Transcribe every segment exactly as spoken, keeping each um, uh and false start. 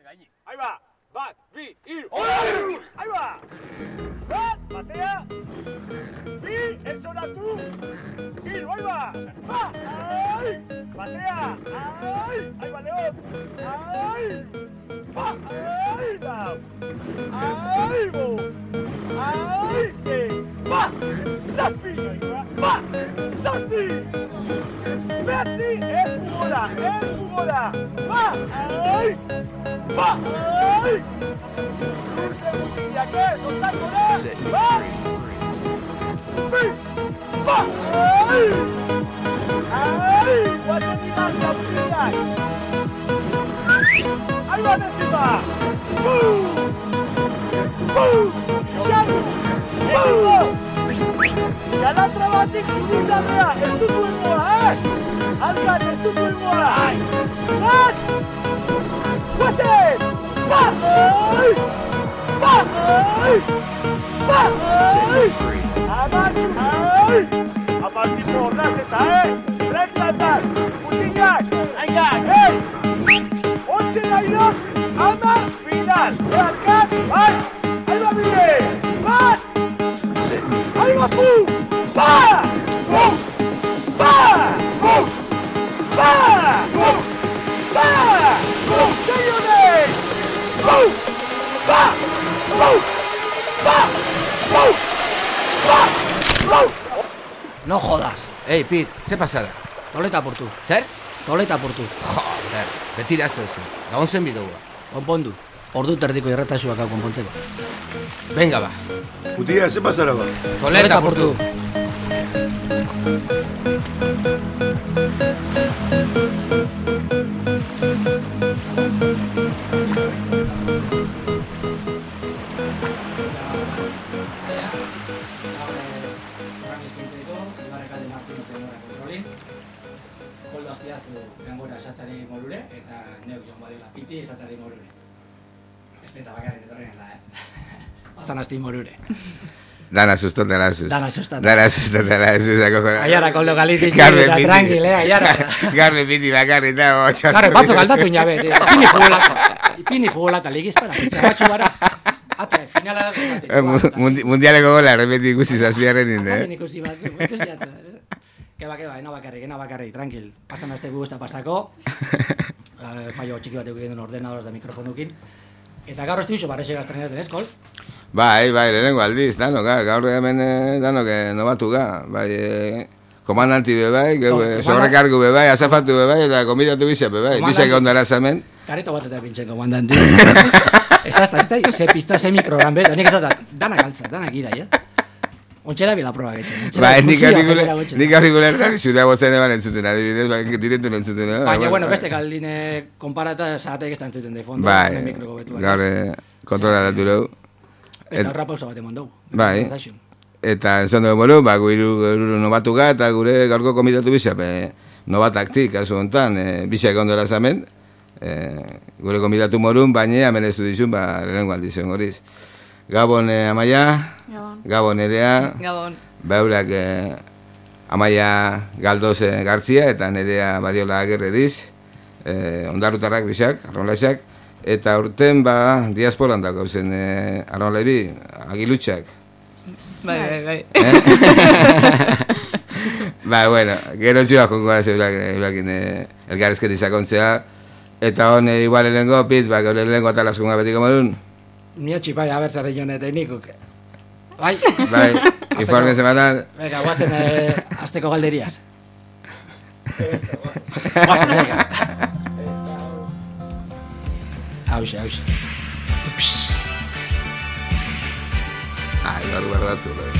gainik. Ahí va! Bat, bi, hiru! Ahí va! Bat, batea! Bi, esonatu! Hiru, ahí va! Ba! Ai! Batea! Ai! Ahí va, León! Ai! Ba! Ai! Lau! Ai! Bost! Ai! Sei! Ba! Zazpi! Ba! Zazpi! Behatzi! Esku gora! Esku gora! Ba! Ai! Ba! Ai! Luze gutiak ez! Ontako da! Ba! Bi! Ba! Ai! Ai! Guatzen dimarka gutiak! Ahí va Necima! Buu! Buu! Xaru! Ekipo! Galatra batik zuruzarrea! Ez dut duengoa, eh? Alkat, ez dut duengoa! Bat! Guazen! Ba! Ai! Ba! Ai! Ba! Ai! Amartxu! Ai! Amartxu horraz eta, eh? Rektatak! Mutinak! Aingak! Eh! Ontxe nahiok! Ama! Final! Alkat! Ai! Ahí va bide! Bat! Ahí va fu! Ba! Fu! Ba! Fu! Ba! Fu! Ba! Fu! Deionei! Fu! Ba! Fu! Ba! Fu! Ba! Fu! No jodas. Ei, Pit, ze pasara? Toleta portu. Zer? Toleta portu. Joder, betira ez ez. Gabon zen bidogua. Konpondu. Ordu terdiko irratzaxuak hau konpontzeko. Venga, ba. Putia, ze pasara ba? Toleta portu. Esatari morure, eta neuk joan badiola piti esatari morure. Espeta bakarrik etorren la, eh? Bazan asti morure. Dana sustot, dana sus. Dana sustot. Dana sustot, dana sus. Aiara, con lo galizik, tranquil, eh, aiara. Garbi piti bakarrik, da, botxor. Garbi, batzo galdatu inabe, tío. Ipini fugolata. Ipini fugolata, legizpara. Batxo gara. Ata, finala da. Mundialeko gola, repeti ikusi zazpiarren inde, eh? Ata, ikusi bat, ikusi ata. Keba, keba, ena bakarrik, ena bakarrik, tranquil. Pasan azte gu gusta pasako. Fallo txiki bat egiten duen ordenador da mikrofonukin. Eta gaur ez duzu, barrexe gaztrenaten eskol? Bai, bai, lehenengo aldiz, dano, gaur hemen dano nobatu ga. Bai, komandanti be bai, sobrekargu be bai, azafatu be bai, eta konbidatu bizia be bai. Bizia egon dara zamen. Kareto bat eta pintxen komandanti. Ez hasta, ez da, ze pista, ze mikrogram be, nik ez da, danak altza, danak ira, ja? Ontxera bila proba getxen. Ba, nik aurrikulertan zure botzen eban entzuten, adibidez, ba, diretu entzuten. Baina, bueno, beste kaldine konparata zaatek ez da entzuten de fondo. Bai, gaur kontrola datu dugu. Ez da horra pausa bat emon dugu. Bai, eta enzon dugu moru, ba, gu iru nobatu ga, eta gure gaurko komitatu bizia, nobataktik, kasu hontan, bizia egon dora zamen, gure komitatu morun, baina hemen ez du dizun, ba, lehenengo aldizen horiz. Gabon eh, Amaia, Gabon, Gabon Nerea, Gabon. Beurak eh, Amaia Galdoz eh, Gartzia eta Nerea Badiola Agerreriz, eh, ondarrutarrak bisak, arronlaisak, eta urten ba diasporan dago zen eh, arronlaibi, agilutxak. Bai, bai, bai. Eh? Ba, bueno, gero txua jongo da zeurakin eh, elgarrezketi sakontzea, eta hon eh, igual elengo, Pit, ba, gaur elengo atalazkunga betiko modun. Nio txipai, abertzare joan eta inikuk. Bai? Bai, informe semanal. Venga, guazen, eh, azteko galderiaz. Guazen, venga. Hauxe, hauxe. Ai, barru barru batzu, bai.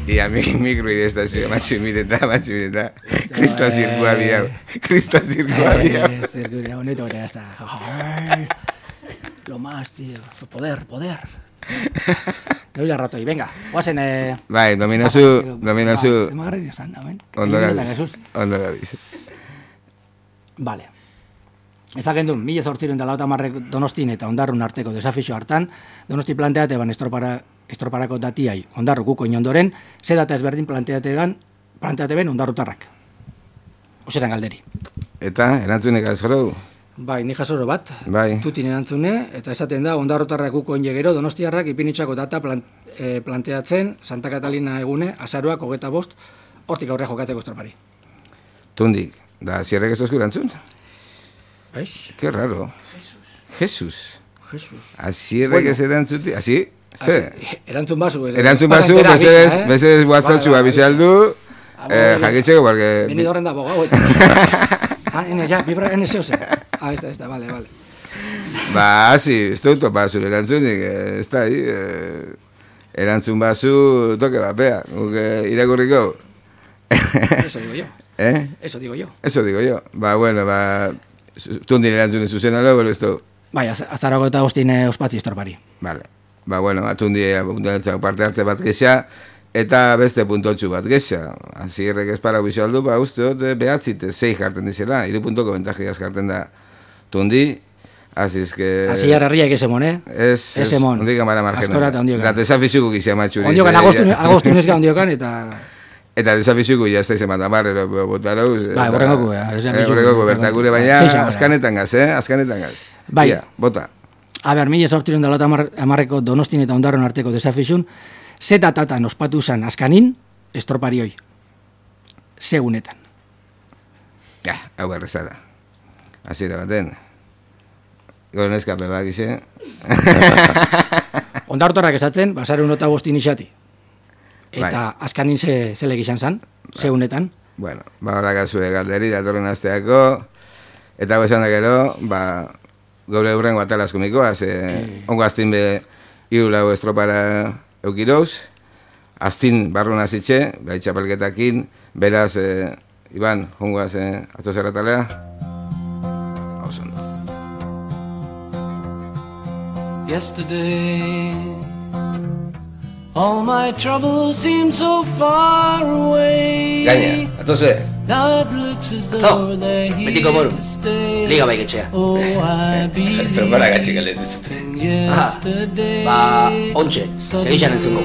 Ia mikro idestazioa, matxu miteta, matxu miteta. Kristo zirkua bia. Kristo zirkua bia. Zirkua, bonito, ya está. Lo más, tío. Poder, poder. Te voy rato y venga, guazen... Eh... Bai, dominazu, dominazu... Zemagarri esan da, ben? Ondo gabiz, ondo gabiz. Vale. Ezaken duen, mila zortziren da lauta marrek Donostin eta Ondarrun arteko desafixo hartan, Donosti planteate ban estropara, estroparako datiai Ondarru kuko inondoren, ze data ezberdin planteate ban, planteate ben Ondarrutarrak. Oseran galderi. Eta, erantzunek azkaro? Bai, ni jasoro bat, bai. Tutin erantzune, eta esaten da, Ondarrutarrak uko ingegero, Donostiarrak ipinitxako data plan, e, planteatzen, Santa Catalina egune, azaruak hogeta bost, hortik aurre jokatzeko estropari. Tundik, da zierrek ez dozku erantzun? Eix? Qué raro. Jesus. Jesus. Jesus. Azierrek ez erantzuti, azi? Ze? Erantzun basu. Erantzun basu, bezez, bezez WhatsApp bisaldu, jakitzeko, porque... Beni dorren da bogau, eta... Ah, ene, ja, bibra, ene zehoze. Ah, esta, esta, vale, vale. Ba, hazi, ez dut topa zure erantzunik, ez da, erantzun basu toke bapea, guke irakurriko. Eso digo yo. Eh? Eso digo yo. Eso digo yo. Ba, bueno, ba, tundin erantzunen zuzena lo, pero esto... Bai, azarago eta ostine ospatzi estorpari. Vale. Ba, bueno, atundi parte arte bat gexa, eta beste puntotxu bat gexa. Azierrek espara bizualdu, ba, uste dut, behatzite, zei jarten dizela, iru puntoko bentajiaz jarten da tundi, azizke... Azillar herriak ese mon, eh? Ez, ez, ondik amara margena. Askorata ondiokan. Da, desafizuko gizia matxuri. Ondiokan, agostunezga ondiokan, eta... Eta desafizuko jazta izan bat amarrero botarau. Bai, horrengoko, eh? Horrengoko, bertakure, baina azkanetan gaz, eh? Azkanetan gaz. Bai. Bota. A ber, mila zortziren da lota amarreko Donostin eta Ondarron arteko desafizun, ze datatan ospatu zan askanin, estroparioi. Segunetan. Ja, hau errezada. Azira baten. Goren eskape bak ize. Ondarrotarrak esatzen, basarun eta bostin isati. Eta askanin ze, zelek izan zan, segunetan. Bueno, ba horrak azure galderi, datorren asteako, eta bezan da gero, ba, gaur eurrengo atalazko mikoaz, eh, ongo aztin be, iru lau estropara eukiroz, aztin barrun azitxe, bai txapelketakin, beraz, eh, Iban, ongoaz, eh, atzo zerratalea, hauson do. Yesterday all my troubles seem so far away. Gaina, atoze. Now it looks as though they're here betiko moru. to stay. Liga bai getxea. Oh, I believe Estropara gatxik alde dizut. yesterday. Ba, ontxe, segixan entzungo.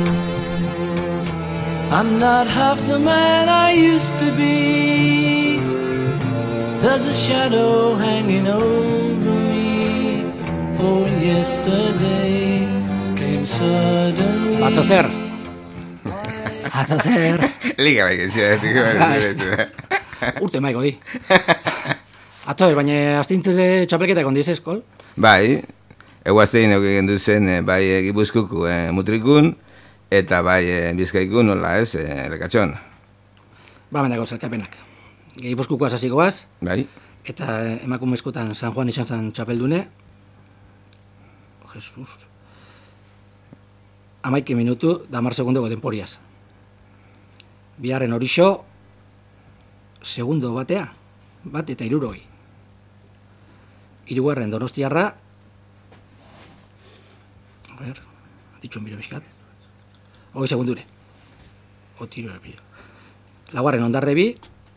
I'm not half the man I used to be. There's a shadow hanging over me. Oh, yesterday came suddenly. Atzo zer. Atzo zer. Liga bai getxea. Urte maiko di. Atzo, baina astintzere txapelketak ondiz eskol? Bai, eguaztein euken duzen, bai Gipuzkoako mutrikun, eta bai Bizkaikun, nola ez, lekatxon. Ba, mendako zerkapenak. Gipuzkoako asazikoaz, Bai. eta emakumezkotan San Juan izan zan txapeldune. Jesus. Amaike minutu, damar segundoko denporiaz. Biharren horixo, segundo batea, bat eta iruroi. Hirugarren Donostiarra, a ver, ditxun biro bizkat, hogei segundure. Otiro erpio. Laugarren Ondarrebi,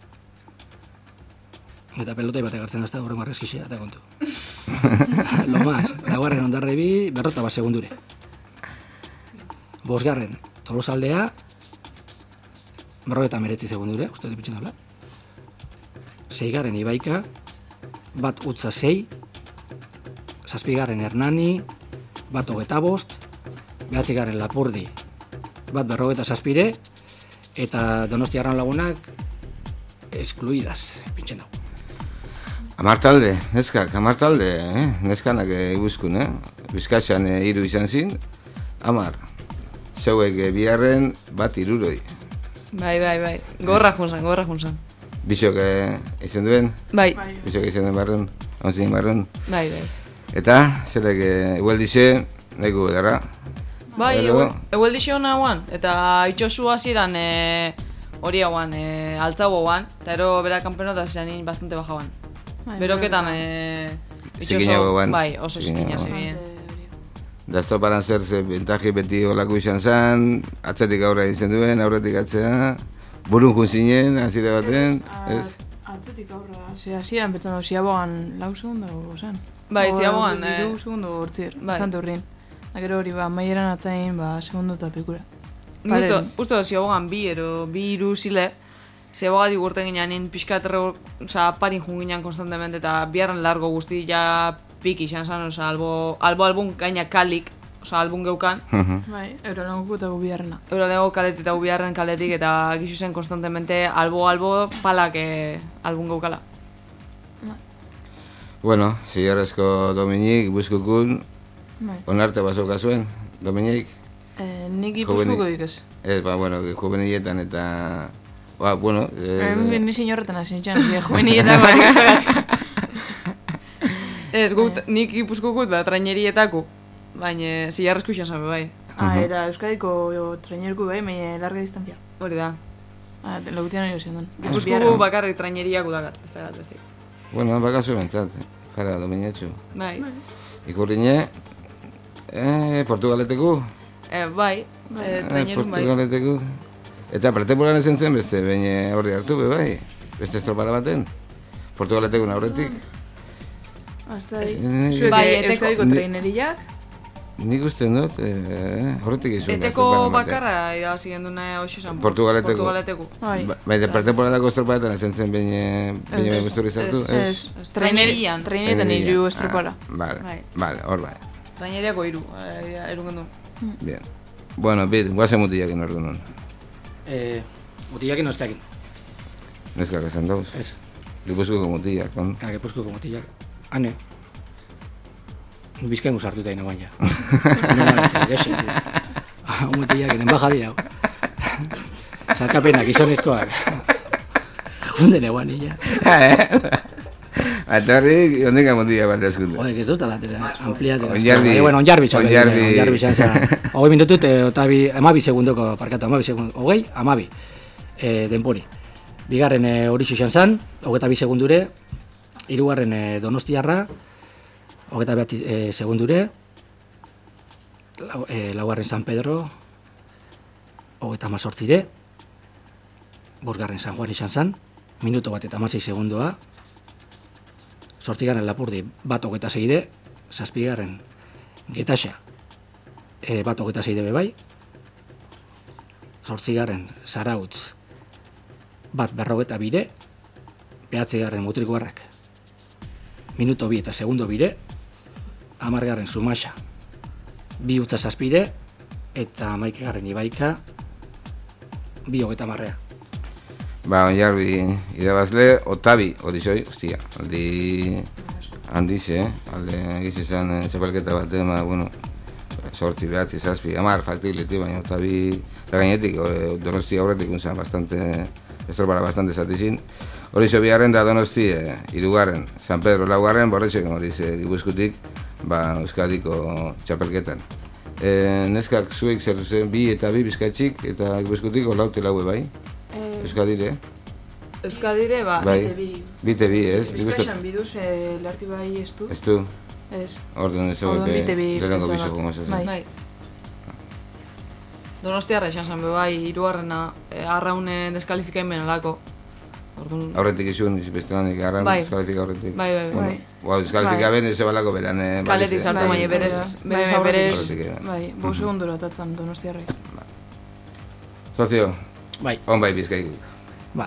eta pelotai bat egartzen hasta horrengo arrezkizea, eta kontu. Lo más, laugarren Ondarrebi, berrota bat segundure. Bosgarren Tolosaldea, berrogeta meretzi segundure, uste dut ipitxen daula. Seigarren Ibaika, bat utza sei, zazpigarren Hernani, bat hogeta bost, behatzigarren Lapurdi, bat berrogeta zazpire, eta Donostiarran lagunak eskluidas, pintxen dago. Amar talde, neskak, amar talde, eh? Neskanak eguzkun, eh? Bizkatxan eh, iru izan zin, amar. Zeuek eh, biharren bat iruroi. Bai, bai, bai. Gorra junzan, gorra junzan. Bizok eh, izan duen? Bai. Bizok izan duen barrun, onzin barrun. Bai, bai. Eta, zerek, eh, igual dize, nahi gu edara. Bai, Gero- egueldixo hona guan, eta itxosu hasieran e, hori hauan, e, altzago guan, eta ero bera kampeonata zean bastante baja guan. Beroketan, e, Zikinago guan. bai, oso Zikinago. zikina zibien. Da estroparan zer ze bentaji beti olako izan zen, atzetik aurra izan duen, aurretik atzea, burun jun zinen, hasiera baten, ez? Atzetik aurra, ze hasieran betzen dut, ziabogan lau segundo zen. Bai, ziabogan, eh, Iru segundo hortzir, bai. bastante urrin. Da gero hori, ba, maieran atzain, ba, segundo eta pikura. Nik uste, uste ziabogan bi, ero, bi iru zile, ziaboga digurten ginean, pixka terre, oza, parin jun ginean konstantemente, eta biharren largo guzti ja piki izan zen, oza, albo, albo albun gaina kalik, oza, albun geukan, Bai, euro nago eta gubiarrena. euro lego kaletik eta ubiarren kaletik, eta gizu zen konstantemente albo-albo palak eh, albun geukala. Bueno, zilarrezko Dominik, Buskukun, Bai. onarte basoka zuen, Dominik? Eh, nik ipuzkuko dik ez. Ez, ba, bueno, juvenietan eta... Ba, bueno... Eh, Eh, ni señorretan hasi txan, juvenietan barik. Ez, gut, nik ipuzkukut, ba, trainerietako, baina zilarrezko izan zabe bai. Ah, era Euskadiko jo, trainerku bai, baina larga distantzia. Hori da. Ah, logutian hori zen duen. Ipuzkuku bakarrik traineriak udakat, ez da gat, beste. bueno, bakazu bentzat, jara Dominetxu. Bai. Ikurriñe, eh, Portugaleteku? Eh, bai, eh, trainerun bai. Portugaleteku. Eta pretemporan ezen zen beste, baina horri hartu be bai, beste estropara baten. Portugaletekun aurretik. Hasta ahí. Eh, Zuek Bai, bai, eteko- Euskadiko Ni- traineriak. Nik usten dut, eh, horretik izun. Eteko bakarra irabazi genduna hoxe zen. Portugaleteko. Portugaleteko. Bai. Baina pretemporadako estroparetan ezen zen baina baina Ez, besturi zartu, ez, ez? ez. Trainerian. Trainerietan hiru estropara. Ah, Vale, Bai. vale, hor bai. Traineriako hiru, eh, erun gendu. Bien. Bueno, bit, guazen mutiakin ordu nun. Eh, mutillakin o eskakin. Neskak esan dauz. Ez. Gipuzkoako mutilak, kon. Ah, Gipuzkoako mutillak. Ane. Bizkain guzartu eta inagoan ja. Gese, tío. Mutillak, enbaja dira. Salkapenak, izonezkoak. Junden eguan illa. Eta horri, ondika mutilak bat eskunde. Joder, que ez dut alatera, ampliatera. Onjarbi. Eh, bueno, onjarbi txapen. Onjarbi. Onjarbi xan zan. Hogei minutut, eh, eta bi, amabi segundoko parkatu, amabi segundu. Hogei, amabi. Eh, denpori. Bigarren eh, hori xan zan, hogeita bi segundure. Hirugarren eh, Donostiarra, hogeita bat eh, segundure. Lau, eh, laugarren San Pedro, hogeita mazortzire. Bosgarren San Juan izan zan, minuto bat eta hamasei segundua. Zortzigarren Lapurdi bat hogeita zeide, zazpigarren Getaxa e, bat hogeita zeide bebai, zortzigarren Zarautz bat berrogeta bire, behatzigarren Mutrikuarrak minuto bi eta segundo bire, hamargarren Zumaxa bi utza zazpire, eta hamaikagarren Ibaika bi hogeita marrea. Ba, onjarbi irabazle, Otabi, hori zoi, ostia, aldi handiz, eh? Alde egiz izan eh, txapelketa bat, eh, ma, bueno, sortzi, behatzi, zazpi, amar faktibileti, baina Otabi, eta gainetik, eh, Donosti aurretik unzan bastante, estropara bastante zatizin. Hori zo biharren da Donosti, eh, irugarren, San Pedro laugarren, borretxek, hori ze Gipuzkoatik, ba, Euskadiko txapelketan. Eh, neskak zuek zer zuzen, bi eta bi bizkatxik, eta Gipuzkoatik olaute laue bai. Euskadire, Euskadire, ba, bai, bite bi. bite bi, ez? Nik uste- Bizkaixan biduz, eh, larti bai ez du. Ez du, Ez. orduan ez Orduan bite bi lehenengo pentsa biso bat. gongo zezen. Bai. bai. Donostiarra izan zen, be, bai, hirugarrena, eh, arraune deskalifikain alako. Orduan, Aurretik izun, beste lanik, arran, Bai. deskalifika aurretik. bai, bai, bai. Bueno, ba, deskalifika ben, ez balako beran, eh, Kaletik balize. sartu, baina berez, Bai, berez bai, aurretik. Aurretik, eh. Bai, bo segundura atatzen Donostiarrek. Sozio, Bai, on bai bizkaikuk. ba.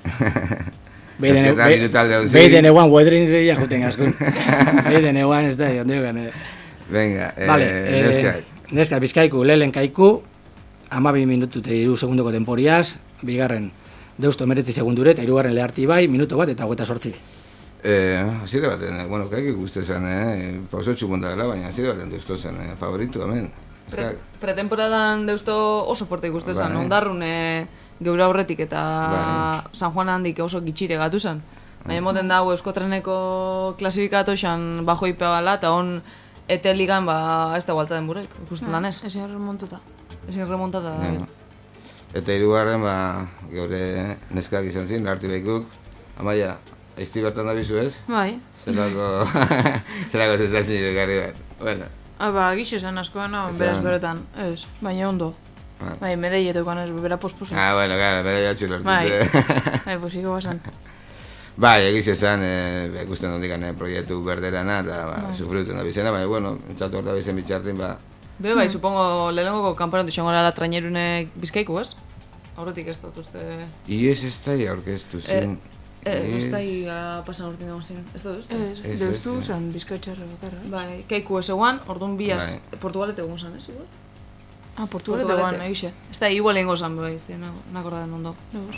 Ezketan hiru talde hau zi. Beiden eguan huedrin zeia juten askun. Beiden eguan ez da, jondi egan. Eh. Venga, eh, Vale, neskait. eh, Neskait, Bizkaiku, lehen kaiku, amabi minutu eta iru segundoko temporiaz, bigarren deusto emeretzi segundure, eta irugarren leharti bai, minuto bat eta hogeita sortzi. Eh, hasiera baten, eh, bueno, kaikuk uste zen, eh, pausotxu monda dela, baina hasiera baten duzto zen, eh, favoritu, hemen. Pre, Eskak, pretemporadan deusto oso fuerte ikuste zen, Bai. ondarrun e, geure aurretik eta Bai. San Juan handik oso gitxire gatu zen. Baina emoten da, hau Euskotreneko klasifikatu xan bajo ipea bala, eta hon Eta ligan, ba, ez da gualtza den burek, ikusten danez. Ezin remontata. Ezin remontata. Ja. Eta hirugarren, ba, geure neskak izan zin, larti behikuk. Amaia, aizti bertan da bizu ez? Bai. Zerako, zerako zezazin ekarri bat. Bueno. Aba, gixe zen asko, no, beraz beretan. Ez, baina ondo. Ah. Bai, medeietukan ez, bera posposen. Ah, bueno, gara, bera jatxu lortu. Bai, bai, posiko basan. Bai, egiz esan, e, ikusten hondikan e, proiektu berderana, eta ba, no. Sufriuten da bizena, baina, bueno, entzatu hor da bizen bitxartin, ba... Be, bai, supongo, lehenengoko kampeonato izango gara trainerunek bizkaiku, ez? Aurretik ez dut uste... Ies ez da aurkeztu zen... Eh, ez da pasan urtin dago zen, ez dut, ez? Ez, deustu zen bizkaitxarra bakarra. Bai, kaiku ez eguan, orduan biaz, Portugalete egun zen, ez, igual? Ah, Portugalete eguan, egixe. Ez da, igual egingo zen, bai, ez da, nakorda den ondo.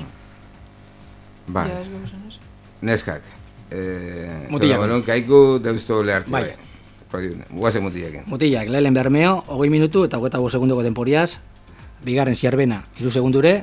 Bai. Ja, ez gau zen, ez? Neskak. Eh, Mutillak. Bueno, kaiku deustu lehartu, bai. Guazen mutillaken. Mutillak, lehen Bermeo, hogei minutu eta hogeita bost segundoko denporiaz, bigarren Zierbena, hiru segundure,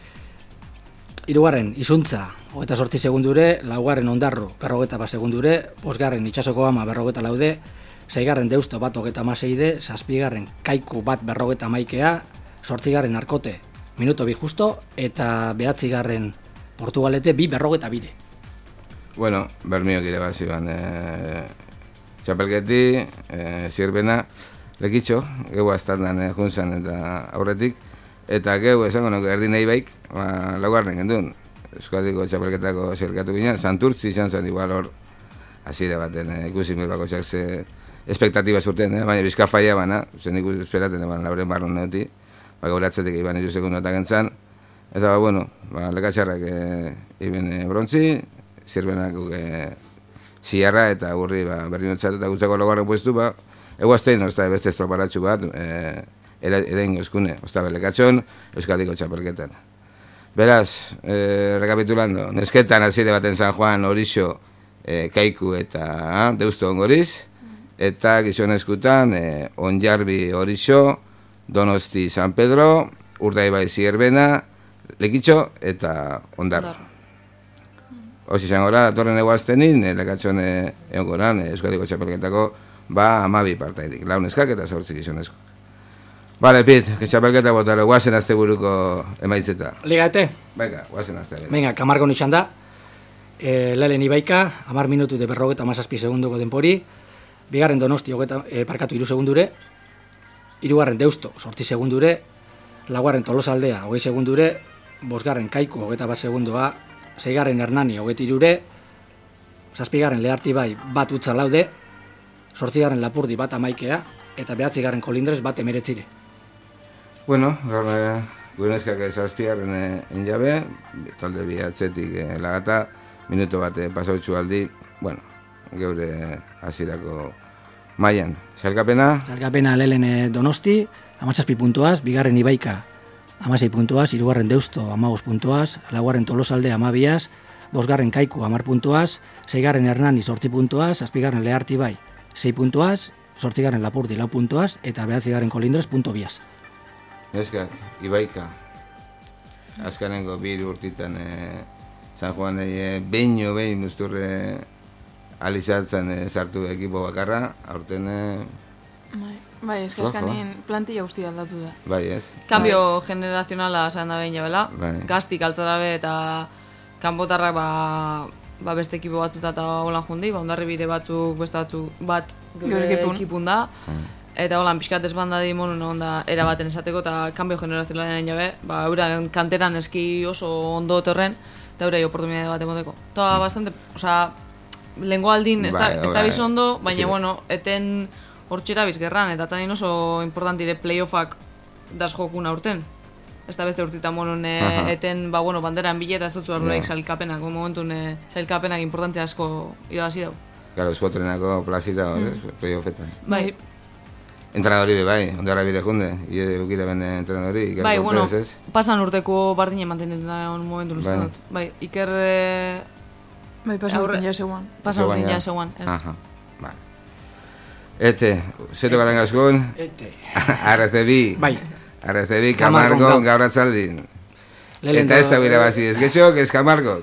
hirugarren Izuntza, hogeita sortzi segundure, laugarren Ondarru, berrogeita bat segundure, bosgarren Itxasoko Ama, berrogeita laude, seigarren Deusto bat hogeita amaseide, zazpigarren Kaiku bat berrogeita maikea, sortzigarren Arkote, minuto bi justo, eta behatzigarren Portugalete bi berrogeita bide. Bueno, Bermiok ire bat ziban, e, txapelketi, e, Zierbena, lekitxo, geu aztandan e, junzan eta aurretik, eta geu esango nuke erdin nahi baik, ba, laugarren gendun, Euskadiko txapelketako zerkatu ginen, Santurtzi izan zen igual hor, azire baten, e, ikusi mirbako txak ze espektatiba zurten, e, baina bizka faia bana, zen ikus esperaten, eban lauren barron neoti, ba, gaur atzetik iban iru segundu eta gentzan, eta ba, bueno, ba, lekatxarrak e, iben e, brontzi, Zierbenak e, ziarra eta gurri ba, berdinotzat eta gutzako laugarren puestu, ba, eguaztein, ozta, beste estroparatxu bat, e, era, eraingo eskune, ozta, belekatxon, Euskadiko txapelketan. Beraz, e, rekapitulando, nesketan azire baten San Juan, Orixo, e, Kaiku eta Deusto Ongoriz, eta gizonezkutan, e, Onjarbi Orixo, Donosti San Pedro, Urdaibai Zierbena, Lekitxo eta Ondarro. Hoxe izango da, torren eguaztenin, lekatxon egon goran, Euskadiko txapelketako, ba, amabi partaidik, launeskak eta zortzik gizonezko. Bale, Pit, que txapelketa botaro, guazen azte buruko emaitzeta. Ligate? Venga, guazen azte. Venga, kamargo nixan da, e, lehen Ibaika, amar minutu de berrogeta amazazpi segundoko denpori, bigarren Donosti, hogeta, e, parkatu iru segundure, hirugarren Deusto, sortzi segundure, laugarren Tolosaldea, hogei segundure, bosgarren Kaiku, hogeta bat segundua, seigarren Hernani, hogeita irure, zazpigarren Lehartibai, bat utza laude, sortzigarren Lapurdi, bat amaikea, eta behatzigarren Kolindrez, bat emeretzire. Bueno, gaur gurenezkak zazpigarren enjabe, talde bi atzetik eh, lagata, minuto bat pasautxu aldi, bueno, geure hasierako mailan. Zalkapena? Zalkapena lehen Donosti, amazazpi puntuaz, bigarren Ibaika, amasei puntuaz, hirugarren Deusto, amabos puntuaz, laugarren Tolosalde, amabiaz, bosgarren Kaiku, amar puntuaz, seigarren Hernani, sortzi puntuaz, zazpigarren Lehartibai, sei puntuaz, sortzigarren Lapurdi, lau puntuaz, eta behatzigarren Kolindrez, punto biaz. Neskak, Ibaika, azkanengo bir urtitan e, San Juan e, beino behin musturre alizatzen e, sartu ekipo bakarra, aurten... E, bai, bai, ez kaskanin plantilla guztia aldatu da. Bai, ez? Cambio bai. Generazionala zan da behin jabela, bai. Gaztik altzarabe eta kanpotarrak ba, ba beste ekipo batzuta eta holan jundi, ba ondarri bide batzuk beste batzuk bat gure ekipun da. Hmm. Eta holan pixkat ezbanda di monun onda erabaten esateko eta cambio generazionalaren jabe, ba eura kanteran eski oso ondo otorren, eta eurei oportunidade bat emoteko. Toa hmm. bastante, osea, lengo aldin ez da, ez da bizo ondo, baina sí. Bueno, eten hortxera bizgerran, eta txanin oso importanti de playoffak das jokuna urten. Ez da beste urtita monun e, eten, ba, bueno, banderan bileta ez dutzu ardurik yeah. Sailkapenak, momentun e, sailkapenak importantzia asko irabazi dau. Claro, eskotrenako plazita, mm. playoffetan. Bai. Entrenadori be, bai, ondarra bide junde, ie ukire ben entrenadori, Iker bai, Cortez, bueno, ez? Pasan urteko bardine mantenetu da on momentun uste dut. Bai, Iker... E, bai, pasan urten ja zeuan. Pasan urten ja zeuan, ez. Aha, bai. Ete, zeto garen gazkun? Ete. Arrecebi. Bai. Arrecebi, Camargo, gaur atzaldin. Eta ez da bire bazi, ez getxok, ez Camargo.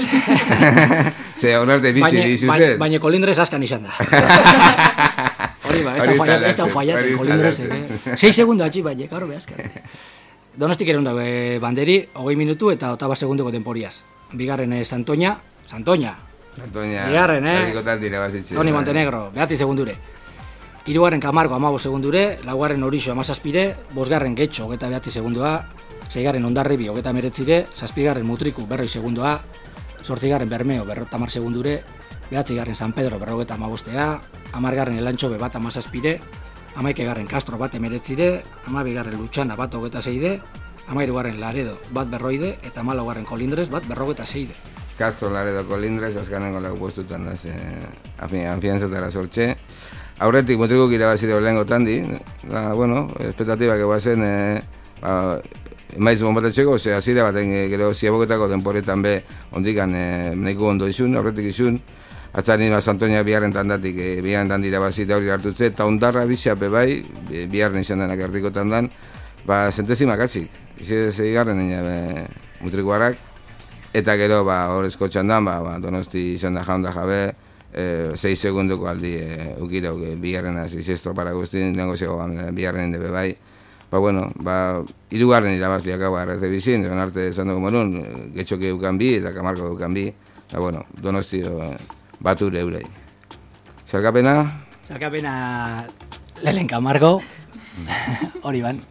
Ze, onarte bitxi dizuzet. Baina Kolindrez askan izan da. hori ba, ez da fallate, ez da fallate, kolindrezek, eh? Sei segundo atxi bai, gaur behazkar. Donostik ere dago banderi, hogei minutu eta otaba segundoko temporiaz. Bigarren eh, Santoña, Santoña. Santoña, Bigarren, eh? erdikotan dire bazitxe. Toni Montenegro, behatzi segundure. Hirugarren Camargo amabo segundure, laugarren Orixo amazazpire, bosgarren Getxo, hogeta behatzi segundua, seigarren Ondarribi, hogeta meretzire, zazpigarren Mutriku, berroi segundua, zortzigarren Bermeo, berrota mar segundure, behatzigarren San Pedro, berrogeta amabostea, amargarren Elantxobe, bat amazazpire, amaikegarren Castro, bat emeretzire, amabigarren Lutxana, bat hogeta zeide, amairugarren Laredo, bat berroide, eta amalogarren Kolindrez, bat berrogeta zeide. Castro, Laredo, Kolindrez, azkanengo lau postutan da, anfiantzatara sortxe. Aurretik mutrikuk irabazire lehengo tandi, da, bueno, espektatibak eguazen, e, ba, emaiz bombatetxeko, ze azira baten e, gero ziaboketako temporetan be ondikan e, nahiko ondo izun, aurretik izun, atzan nima Santoña biharren tandatik, e, biharren tandi irabazite hori hartutze, eta ondarra biziape bai, biharren izan denak erdiko tandan, ba, zentezimak atzik, izi zeigarren nina mutrikuarrak, eta gero, ba, horrezko txandan, ba, ba, Donosti izan da jaunda jabe, Eh, sei segundoko aldi eh, ukirau eh, bigarren hasi zestro para guztin negoziagoan eh, bigarren debe bai. Ba bueno, ba hirugarren irabazliak hau arrete bizin, egon arte esan dugu morun, Getxoke ukan bi eta Camargo ukan bi. Ba bueno, Donostio eh, bature eurei. Zalkapena? Zalkapena Lelen Camargo, hori ban.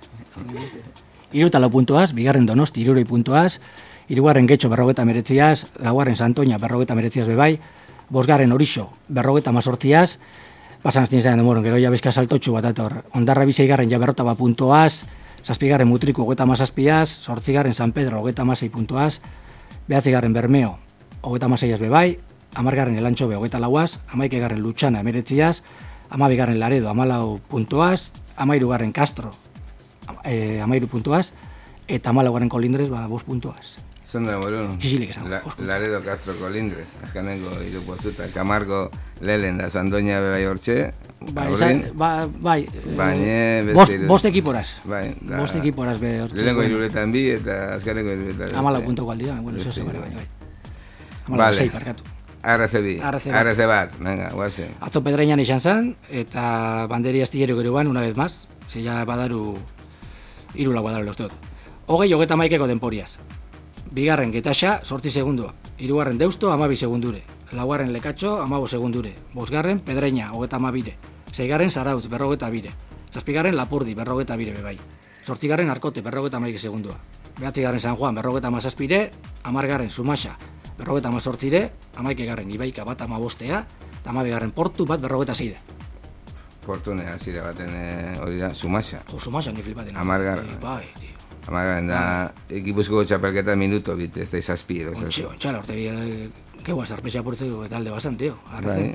Hiru eta lau puntuaz, bigarren Donosti hirurei puntuaz, hirugarren Getxo berrogeta meretziaz, laugarren Santoña berrogeta meretziaz bebai, bosgarren Orixo, berrogeta mazortziaz, pasan aztien zain demoron, gero ja bezka saltotxu bat ator. Ondarra bizeigarren ja berrota bat puntoaz, zazpigarren Mutriku hogeta mazazpiaz, sortzigarren San Pedro hogeta mazei puntoaz, behatzigarren Bermeo hogeta mazeiaz bebai, amargarren Elantxobe hogeta lauaz, amaikegarren Lutxana emeretziaz, amabigarren Laredo amalau puntoaz, amairugarren Castro eh, amairu puntoaz, eta amalaugarren Kolindrez ba, bost puntoaz. Zonda, borun, La, Laredo, Castro, Kolindrez, azkanengo hiru postuta, Camargo, Lelen da Santoña bebai hortxe, bai, ba, bai, baina bost, bost ekiporaz, bai, da, bost ekiporaz be hortxe. Lehenko hiruretan bi eta azkanengo hiruretan beste. Amalau puntoko aldira, bueno, eso se vale, bai, bai. Amalau Vale. sei, parkatu. R C B, R C bat, venga, guazen. Atzo Pedreñan izan zan, eta banderi astillero gero ban, una vez más, ze ja badaru, hiru lau badaru lehozteot. Hogei, hogeta maikeko denporiaz. Bigarren Getaxa, sortzi segundua. Hirugarren Deusto, amabi segundure. Laugarren Lekatxo, amabo segundure. Bosgarren Pedreña, hogeta amabire. Seigarren Zarautz, berrogeta bire. Zazpigarren Lapurdi, berrogeta bire bebai. Zortzigarren Arkote, berrogeta amaike segundua. Behatzigarren San Juan, berrogeta amazazpire. Amargarren Sumaxa, berrogeta amazortzire. Amaikegarren Ibaika bat amabostea. Eta amabigarren Portu bat berrogeta zeide. Portune azira baten hori da, Sumaxa. Jo, Sumaxa, ni flipaten. Amargarren. E, bai, tio. Amargarren da, ekipuzko txapelketa minuto bit, ez da izazpiro. Ontxe, ontxala, orte bi, keguaz, arpexea portzeko eta alde basan, tio. Bai.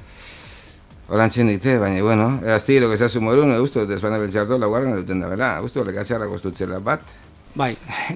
Horan txendite, baina, bueno, azti, lo que se morun, usto, desbana beltxarto, laugarren eduten da, bera, usto, lekatxarra kostutzela bat. Bai,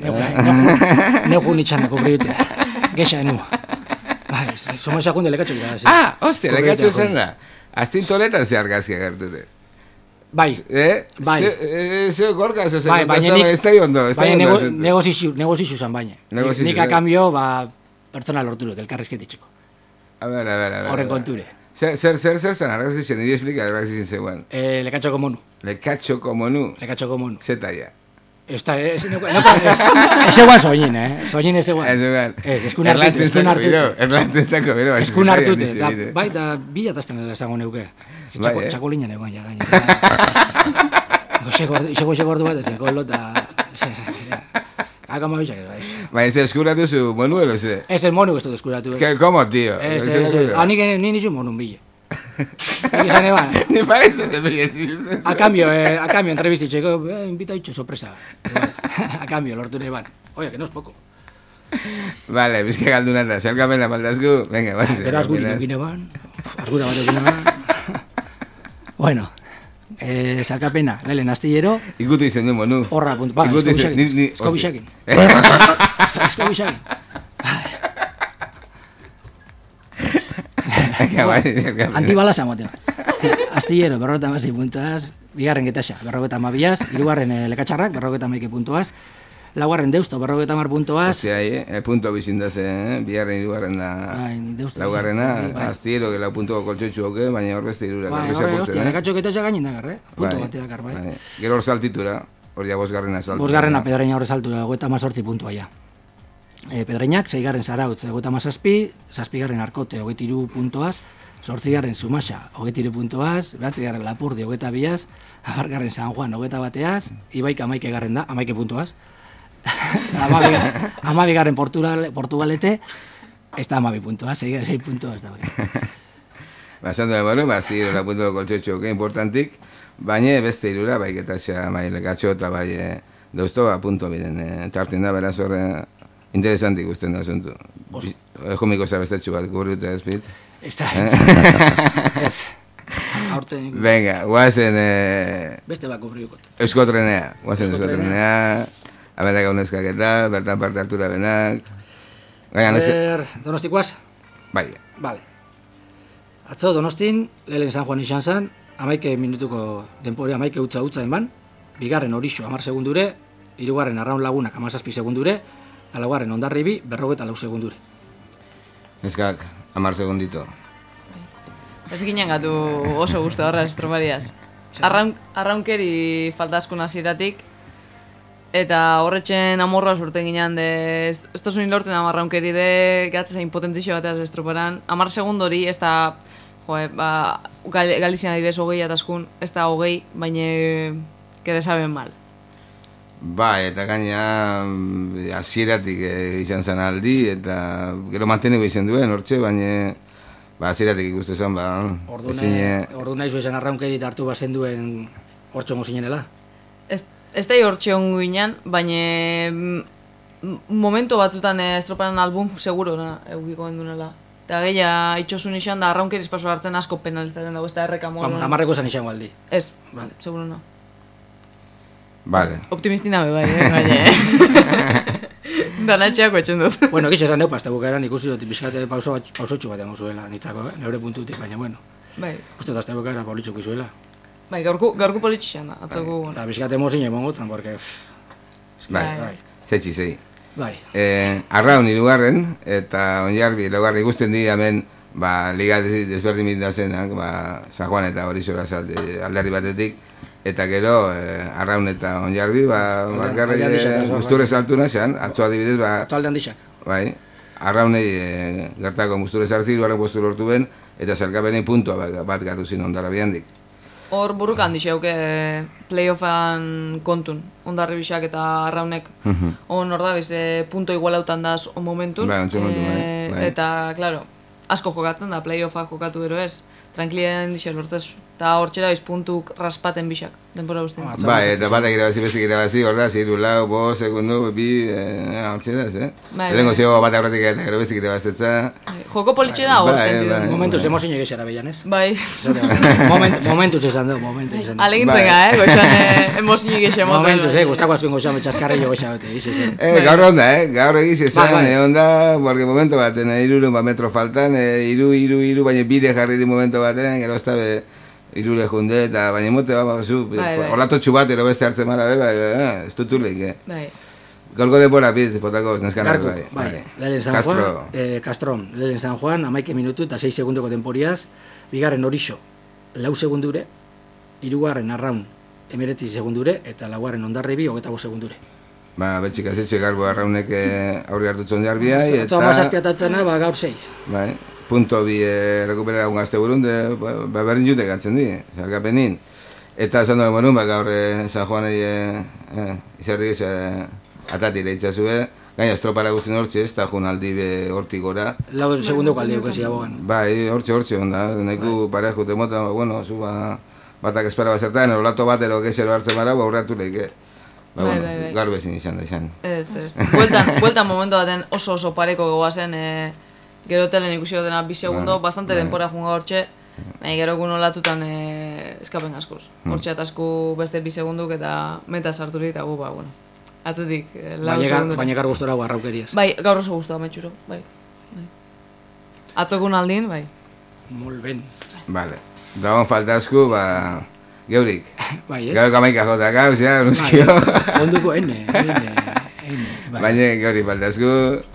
neu nitxaneko briute, gexa enu. Bai, somos jakunde lekatxo gira. Ah, hostia, lekatxo zen da. Aztin toletan ze argazkia gertute. Bai, eh? bai. Zeo gorka, zeo bai, baina nik... Ez da ondo, ez da ondo. Negozizio zan baina. Nik a cambio, ba, pertsona lorturut, elkarrizketitxeko. A ver, a ver, a ver. Horren konture. Zer, zer, zer, zer zen argazizien, niri explika argazizien zegoen. Eh, lekatxoko monu. Lekatxoko monu. Lekatxoko monu. Zeta ya. Esta, ez eguan soñin, eh? Soñin ez eguan. Ez eguan. Ez, eskun hartute, eskun hartute. Erlantzenzako, bero. Eskun hartute. Bai, da, bilatazten esango neuke. Txako linean eguan, ja, gaina. Ixeko gordu bat, ezin, kolota... Haka mabixak, bai. Baina, ez eskuratu zu monu, ero ze? Ez el monu ez dut eskuratu. Como, tío? Ez, ez, ez. Ah, ni nizu monun bile. Izan eban. Ni parece de bile, si A cambio, eh, a cambio, entrevistitxeko, eh, invita itxo sorpresa. A cambio, lortu nahi ban. Oye, que no es poco. Vale, bizka galdunata, xalkamena maldazgu, venga, bat. Pero azgurik gine ban, azgura bat egine ban. Bueno, eh, salkapena, Lelen astillero. Ikutu izen du monu. Horra, puntu, ba, eskobixakin. Eskobixakin. Eskobixakin. Antibala zamoten. Astillero, berrogeta amasei puntuaz, bigarren Getaxa, berrogeta amabiaz, hirugarren eh, Lekatxarrak, berrogeta amaike puntuaz, laugarren deusto, berrogeita hamar puntoaz. Ostia, eh, punto bizindaz, eh, bigarren hirugarren da. Bai, deusto. Laugarrena, Bai. aztiero, que lau punto koltxotxu oke, baina hor beste irura. Bai, horre, hostia, nekatxo ketoa gainin dakar, eh? Punto bat dakar, bai. Gero hor saltitura, hori ja bosgarrena saltura. Bosgarrena Pedreña horre saltura, hogeita hamazortzi puntua ja. E, Pedreñak, seigarren Zarautz, hogeita hamazazpi, zazpigarren Arkote, hogeita hiru puntoaz, zortzigarren Zumasa, hogeita hiru puntoaz, behatzigarren Lapurdi, hogeita biaz, hamargarren San Juan, hogeita bateaz, Ibaik amaike garren da, amaike puntoaz, amabigarren Portugalete, ez da amabi puntoaz, sei puntoaz da. Basando de bueno, basti la punto koltxotxo que importantik, baina beste irura baik eta xa maile gatxo eta bai deusto a punto biren tarten da beraz horre interesante ikusten da asunto. Jomiko zabestetxu bat gurruta espit. Está. Ez. Aurten. Venga, guazen eh beste bat kubriukot. Euskotrenea, guazen Euskotrenea. Abera gaunezkak eta bertan parte hartura benak. Gaina no sé. Donostikoaz? Bai. Vale. Atzo Donostin, lehen San Juan izan zen, amaike minutuko denpore, amaike utza utza eman, bigarren Orixo hamar segundure, hirugarren Arraun Lagunak hamazazpi segundure, eta laugarren Hondarribi berrogeta lau segundure. Eskak, hamar segundito. Ez ginen gatu oso guztu horra estropariaz. Arraun, arraunkeri faltazkun hasieratik, eta horretxen amorroa surten ginen de... Ez, ez tozun lortzen amarraunkeri de... Gatzen zain potentzio bateaz estroparan. Amar segundori, ez da... Joe, ba... Gal, Galizian adibes hogei ataskun, ez da hogei, baina... Kede saben mal. Ba, eta gaina... Hasieratik eh, izan zen aldi, eta... Gero manteneko izan duen, hortxe, baina... Ba, hasieratik ikuste zen, ba... Ordune, ordu nahi zuen arraunkeri hartu bazen duen... Hortxongo zinenela? Ez... Ez da hortxe ongo ginen, baina momentu batzutan estroparan album seguro eukiko endunela. Eta gehiago itxosun izan da arraunkeriz paso hartzen asko penalizatzen dago, ez da erreka modu. Amarreko esan izango aldi. Ez, vale. Seguro no. Vale. Optimistina be bai, eh? Baina... Danatxeako etxen dut. Bueno, egiz esan neupa, ez da bukaeran ikusi dut bizkate pausotxu bat egon zuela, nitzako, eh? Neure puntutik, baina bueno. Bai. Uste da ez da bukaera paulitxuk izuela. Bai, gaurko, gaurko politxean da, atzoko... Eta bizkate mozin egon gotzen, porque... Bai, bai. Zetsi, zei. Bai. Eh, Arraun irugarren, eta Onjarbi, laugarri ikusten di hemen, ba, liga desberdin bindazenak, ba, San Juan eta Horizora alderdi batetik, eta gero, eh, Arraun eta Onjarbi, ba, barkarri guzturrez altuna zean, atzo adibidez, ba... Atzo aldean dixak. Bai, Arraunei eh, gertako guzturrez hartzi, iruaren postu lortu ben, eta zerkapenei puntua bat gatu zin ondara bihandik. Hor burrukan dixeuke playoffan kontun, Hondarribixak eta Arraunek. On hor da, bez, punto igualautan daz on momentun. Bai, ontsu momentu, bai, bai. Eta, klaro, asko jokatzen da, playoffa jokatu ero ez. Tranquilien dixe lortzezu. Eta hor txera biz puntuk raspaten bixak, denpora guztien. Bai, eta batak irabazi, bestik irabazi, hor da, ziru, lau, bo, segundu, bi, hor txera ez, eh? Lehenko zego bat aurretik eta gero bestik irabaztetza. Joko politxe da hor sentidu. Momentuz, emozin egizera behian, ez? Bai. Momentuz esan du, momentuz esan du. Alegintzen ga, eh, goxan emozin egizera moten. Momentuz, eh, guztako azkuen goxan betxaskarrillo goxan bete, egiz esan. Eh, gaur onda, eh, gaur egiz esan, eh, onda, porque momento baten, iruru ba metro faltan, iru, iru, iru, baina bide jarri momento baten, gero ez da be... Irule junde eta baina mote bat zu, horlatotxu bat ero beste hartzen mara, ez dut ulik, eh? Bai. Gaurko denbora bit, potako, neskanak, bai. Bai, Lehen San Juan, Castron, Lehen San Juan, amaike minutu eta sei segundoko denporiaz, bigarren Orixo, lau segundure, hirugarren Arraun, emeretzi segundure, eta laugarren Hondarribi, hogeita bost segundure. Ba, betxik azetxe garbo Arraunek aurri hartutzen jarbiai, eta... Zau amazazpiatatzena, ba, gaur sei. Bai. Punto bi eh, recuperera un gazte burun, de, ba, berdin jute gatzen di, zarkapenin. Eta esan dugu morun, ba, gaur eh, San Juanei eh, eh, izarri gisa eh, atati lehitzazue, gaina estropara guztien hortxe, ez da jun aldi be hortik gora. Lau segundoko aldi eukezi abogan. Bai, hortxe, hortxe, onda, nahiku pareja jute mota, ba, bueno, zu, ba, batak espera bat zertan, erolato bat ero gezero hartzen mara, ba, urratu lehike. Ba, bueno, bai, bai, bai. Gaur bezin izan da izan. Ez, ez. Bueltan, bueltan momentu baten oso oso pareko gogoazen, eh, gero telen ikusi dutena bi segundo, bueno, bastante bueno. Denpora junga hortxe, nahi gero kun olatutan e, eskapen askoz. Hortxe atasku beste bi segunduk eta meta sarturik eta gu, ba, bueno. Atzetik, e, lau segunduk. Baina gar gustora guarraukeriaz. Bai, gaur oso guztua metxuro, bai. bai. Atzokun aldin, bai. Molt ben. Vale. Dagoen falta asku, ba... Geurik. Bai, ez? Gero kamaika jota gauz, ja, nuskio. Onduko ene, ene. Baina hori baldazgu,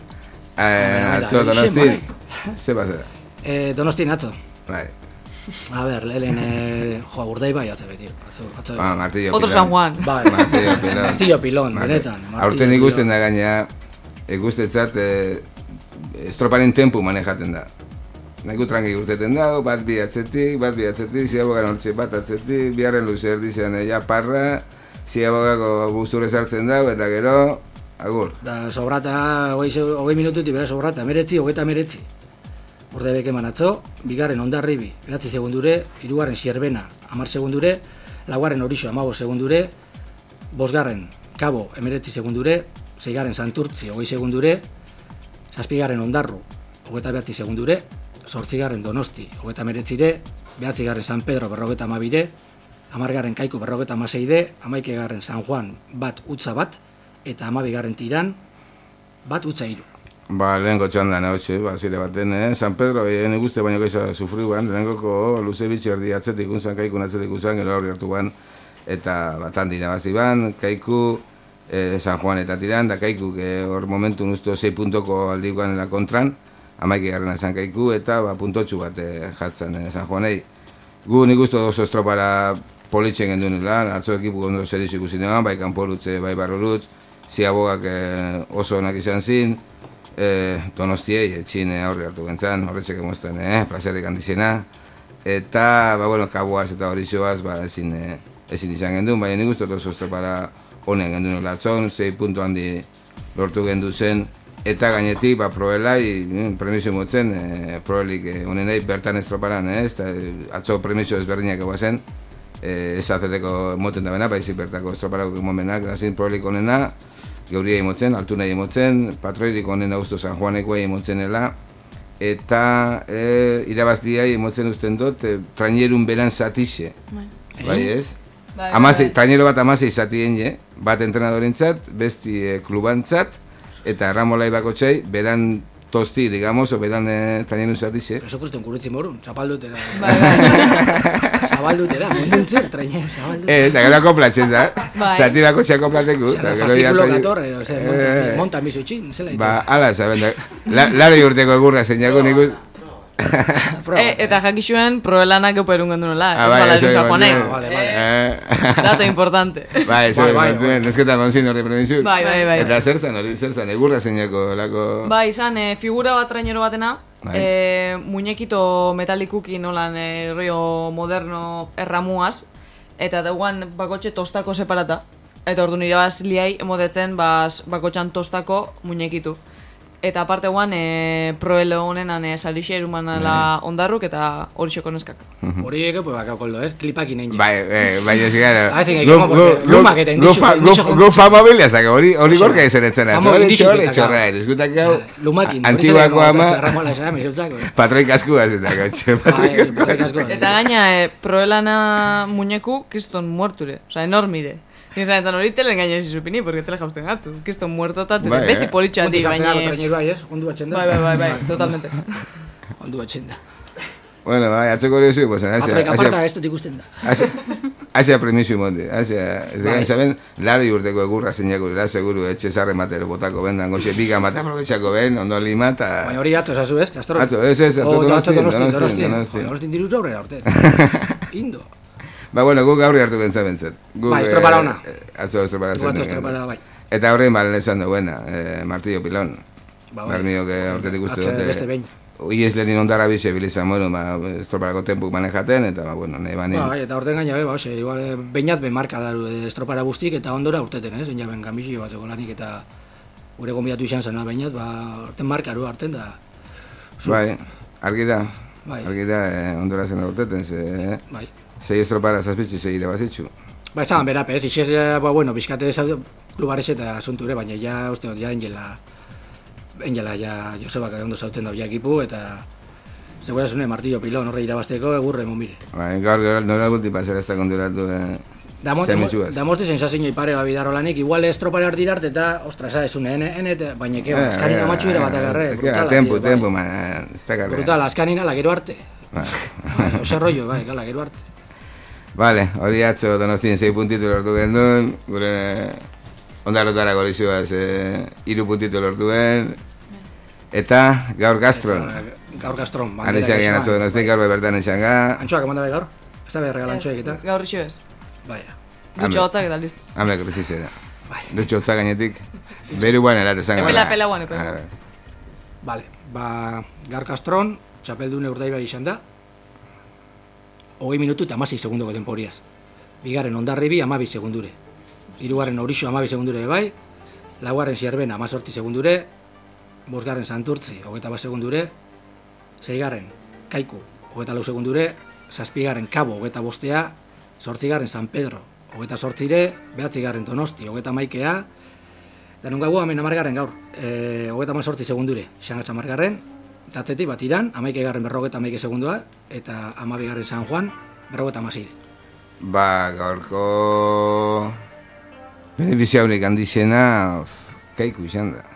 atzo Donostin, ze pasa? Eh, Donostin atzo. Bai. A ver, lehen, eh, jo, urdei bai atzo beti. Atzo, atzo. Ah, Martillo Otro Pilón. San Juan. Bai, Martillo Pilón. Martillo Pilón, benetan. Aurten ikusten da gaina, ikustetzat, eh, estroparen tempu manejaten da. Nahiko tranqui urteten da, bat bi atzetik, bat bi atzetik, ziabogan hortxe bat atzetik, biharren luze erdizean ja parra, ziabogako guzture sartzen da, eta gero, agur. Da, sobrata, hogei minututik bera sobrata, meretzi, hogeita meretzi. Urde bekeman atzo, bigarren ondarribi, behatzi segundure, hirugarren xierbena, hamar segundure, laugarren horixo, amabo segundure, bosgarren kabo, emeretzi segundure, seigarren santurtzi, hogei segundure, zazpigarren ondarru, hogeita behatzi segundure, zortzigarren donosti, hogeita meretzire, behatzigarren San Pedro, berrogeta amabire, hamargarren kaiku, berrogeta amaseide, hamaikegarren San Juan, bat utza bat, eta amabigarren tiran, bat utza hiru. Ba, lehenko txandan hau txe, ba, zire baten, eh? San Pedro, egin ikuste baino gaiza sufriuan, lehenkoko luze bitxe erdi atzetik unzan, kaikun atzetik unzan, gero horri hartu ban, eta batan dira bazi ban, kaiku, eh, San Juan eta tiran, da kaiku, hor momentu nuzto sei puntoko aldikoan la kontran, amaiki garrena San Kaiku, eta ba, puntotxu bat eh, jatzen eh, San Juanei. Gu nik uste oso estropara politzen genduen lan, atzo ekipu ondo zeriz ikusi neban, bai kanporutze, bai barrorutz, ziabogak eh, oso onak izan zin, eh, Donostiei, etxin aurre hartu gentzan, horretxek emozten, eh, plazerrik handizena, eta, ba, bueno, kaboaz eta horizioaz, ba, ezin, eh, ezin izan genduen, baina nik uste oso estropara honen genduen latzon, zei puntu handi lortu gendu zen, eta gainetik, ba, proelai, premizio motzen, e, proelik e, honenei bertan estroparan, ez, eta e, atzo premizio ezberdinak egoazen, e, ez azeteko moten da bena, baizik bertako estroparako momenak, gazin proelik honena, geuriei motzen, altunei motzen, patroirik honena usto San Juanekoei motzenela, eta e, irabazdiai motzen usten dut, e, trainerun beran zatixe, bai ez? Amasei, trainero bat amasei zatien, bat entrenadorentzat, besti e, klubantzat, eta Ramolai bakotxai, beran tosti, digamos, o beran eh, trainero zatixe. Eso kusten kurutzi morun, zapaldutera. Bai, bai. Zapaldutera, munduntzen, trainero, zapaldutera. Eh, eta gero akoplatzen da, zati bakotxai akoplateku. Zara, fascikulo gatorre, o sea, monta miso txin, zela ito. Ba, ala, zaben da, lari urteko egurra zeinako nik E, eta jakixuen proelanak epo erun gendu nola, Ah, ez bai, bala eso esun iba, japonei. sí. Vale, vale. Dato importante. Bai, eso, Bai, bai, nesketa konzin horri premizuk. Bai, bai, bai. Eta zer zan hori, zer zan, egurra zeinako lako... Bai, izan, e, figura bat trainero batena, Bai. e, muñekito metalikuki nolan e, rollo moderno erramuaz, eta dauan bakotxe tostako separata. Eta ordu nire baz liai emotetzen baz bakotxan tostako muñekitu. Eta aparte guan, e, proelo honenan e, salixe erumanala ondarruk eta hori xoko neskak. Hori eke, pues baka koldo, ez? Klipakin egin. Bai, eh, bai, ez gara... Ah, sin que como porque lumak eta indixo. Gu famobile, hasta que hori hori gorka izan etzen. Famo Hori indixo txorre, eta txorra, eskutak gau... Lumakin. Antiguako ama... Ramola xera, miseutzako. Patroi kaskua zetako, txe, patroi kaskua. Eta gaina, e, proelana muñeku kiston muerture, oza, enormire. Nisa, eta hori telen gaina ezi supini, porque tele jausten gatzu. Kiston muertotat, Bai, besti eh? politxo handi, baina... Traineru bai, ez? Ondu atxenda. Bai, bai, bai, bai, totalmente. Ondu atxenda. Bueno, bai, atzeko hori zu, pues, hasia... Atroik aparta ez dut ikusten da. Hasia premizio monti, hasia... Ez egin zaben, lari urteko egurra zeinako, da, seguru, etxe zarre matero botako ben, dango xe pika mata aprobetxako ben, ondo lima, eta... Baina hori atzo esazu, ez, Castro? Atzo, ez, ez, atzo donosti, donosti, donosti, donosti. donosti diruz aurrera orte. Indo. Ba, bueno, guk gaurri hartu gentza bentzat. Bai, estropara ona. Atzo estropara zen. Guatu estropara, bai. Eta horrein balen esan duena, eh, Martillo Pilón. Ba, bai. Bernio, que hortetik uste Atze dute... beste behin. Iez lehenin ondara bize bilizan, bueno, ba, estroparako tempuk manejaten, eta, ba, bueno, nahi banin... Ba, bai, eta orten gaina, ba, ose, igual, eh, beinat ben marka daru estropara guztik, eta ondora urteten, ez? Baina ben gambixio bat zegolanik, eta gure gombidatu izan zena beinat, ba, orten markaru harten da... Bai, argi da, Bai. argi da, eh, ondora zen urteten, ze... Bai. Sei estropara zazpitzi segire bazitxu. Ba, ez zaban berape, ez, ixez, ba, bueno, bizkate klubarez eta asunture, baina ja, uste, ja, engela, engela, ja, Josebak ondo zautzen da ja ekipu, eta segurazune Martillo Pilón horre irabazteko egurre monbire. Bai, gaur gaur nora gulti pasera ez da konduratu, eh, Da mozte sensazio pare ba bidarrolanik, igual estropare hartirart eta, ostras, ez un ene, ene, baina eke, askanina matxuera bat agarre, brutala. Tempo, tempo, ma, ez da garre. Brutala, askanina, la gero arte. Bai. Ose rollo, bai, la gero arte. Vale, hori atzo Donostien sei puntitu lortu gendun, gure ondarrotara gorizioaz, e, iru puntitu lortuen, eta gaur gastron. Gaur gastron. Anexak egin atzo donaztik, gaur bertan anexak ga. Antxoak emanda bai gaur? Ez da behar regala antxoak eta? Gaur iso ez. Baina. Dutxo hotzak eta listo. Hamek rezizia da. Dutxo hotzak gainetik, beru guan erat esan Epela, epela guan, epela. Bale, ba, gaur gastron, txapeldune urdaibai izan da, hogei minutu eta amasei segundoko denporiaz. Bigarren ondarribi amabi segundure. Hirugarren Orixo amabi segundure bai, laugarren Zierbena amazortzi segundure, bosgarren Santurtzi hogeita bat segundure, seigarren Kaiku hogeita lau segundure, zazpigarren Kabo hogeita bostea, zortzigarren San Pedro hogeita sortzire, behatzigarren Donosti hogeita maikea, eta nun gagu hemen amargarren gaur, e, hogeita amazortzi segundure, xangatza amargarren, eta atzetik bat iran, amaikegarren berrogeita amaike segundua, eta amabigarren San Juan, berrogeita amaseide. Ba, gaurko benefiziaurik handizena Kaiku izan da.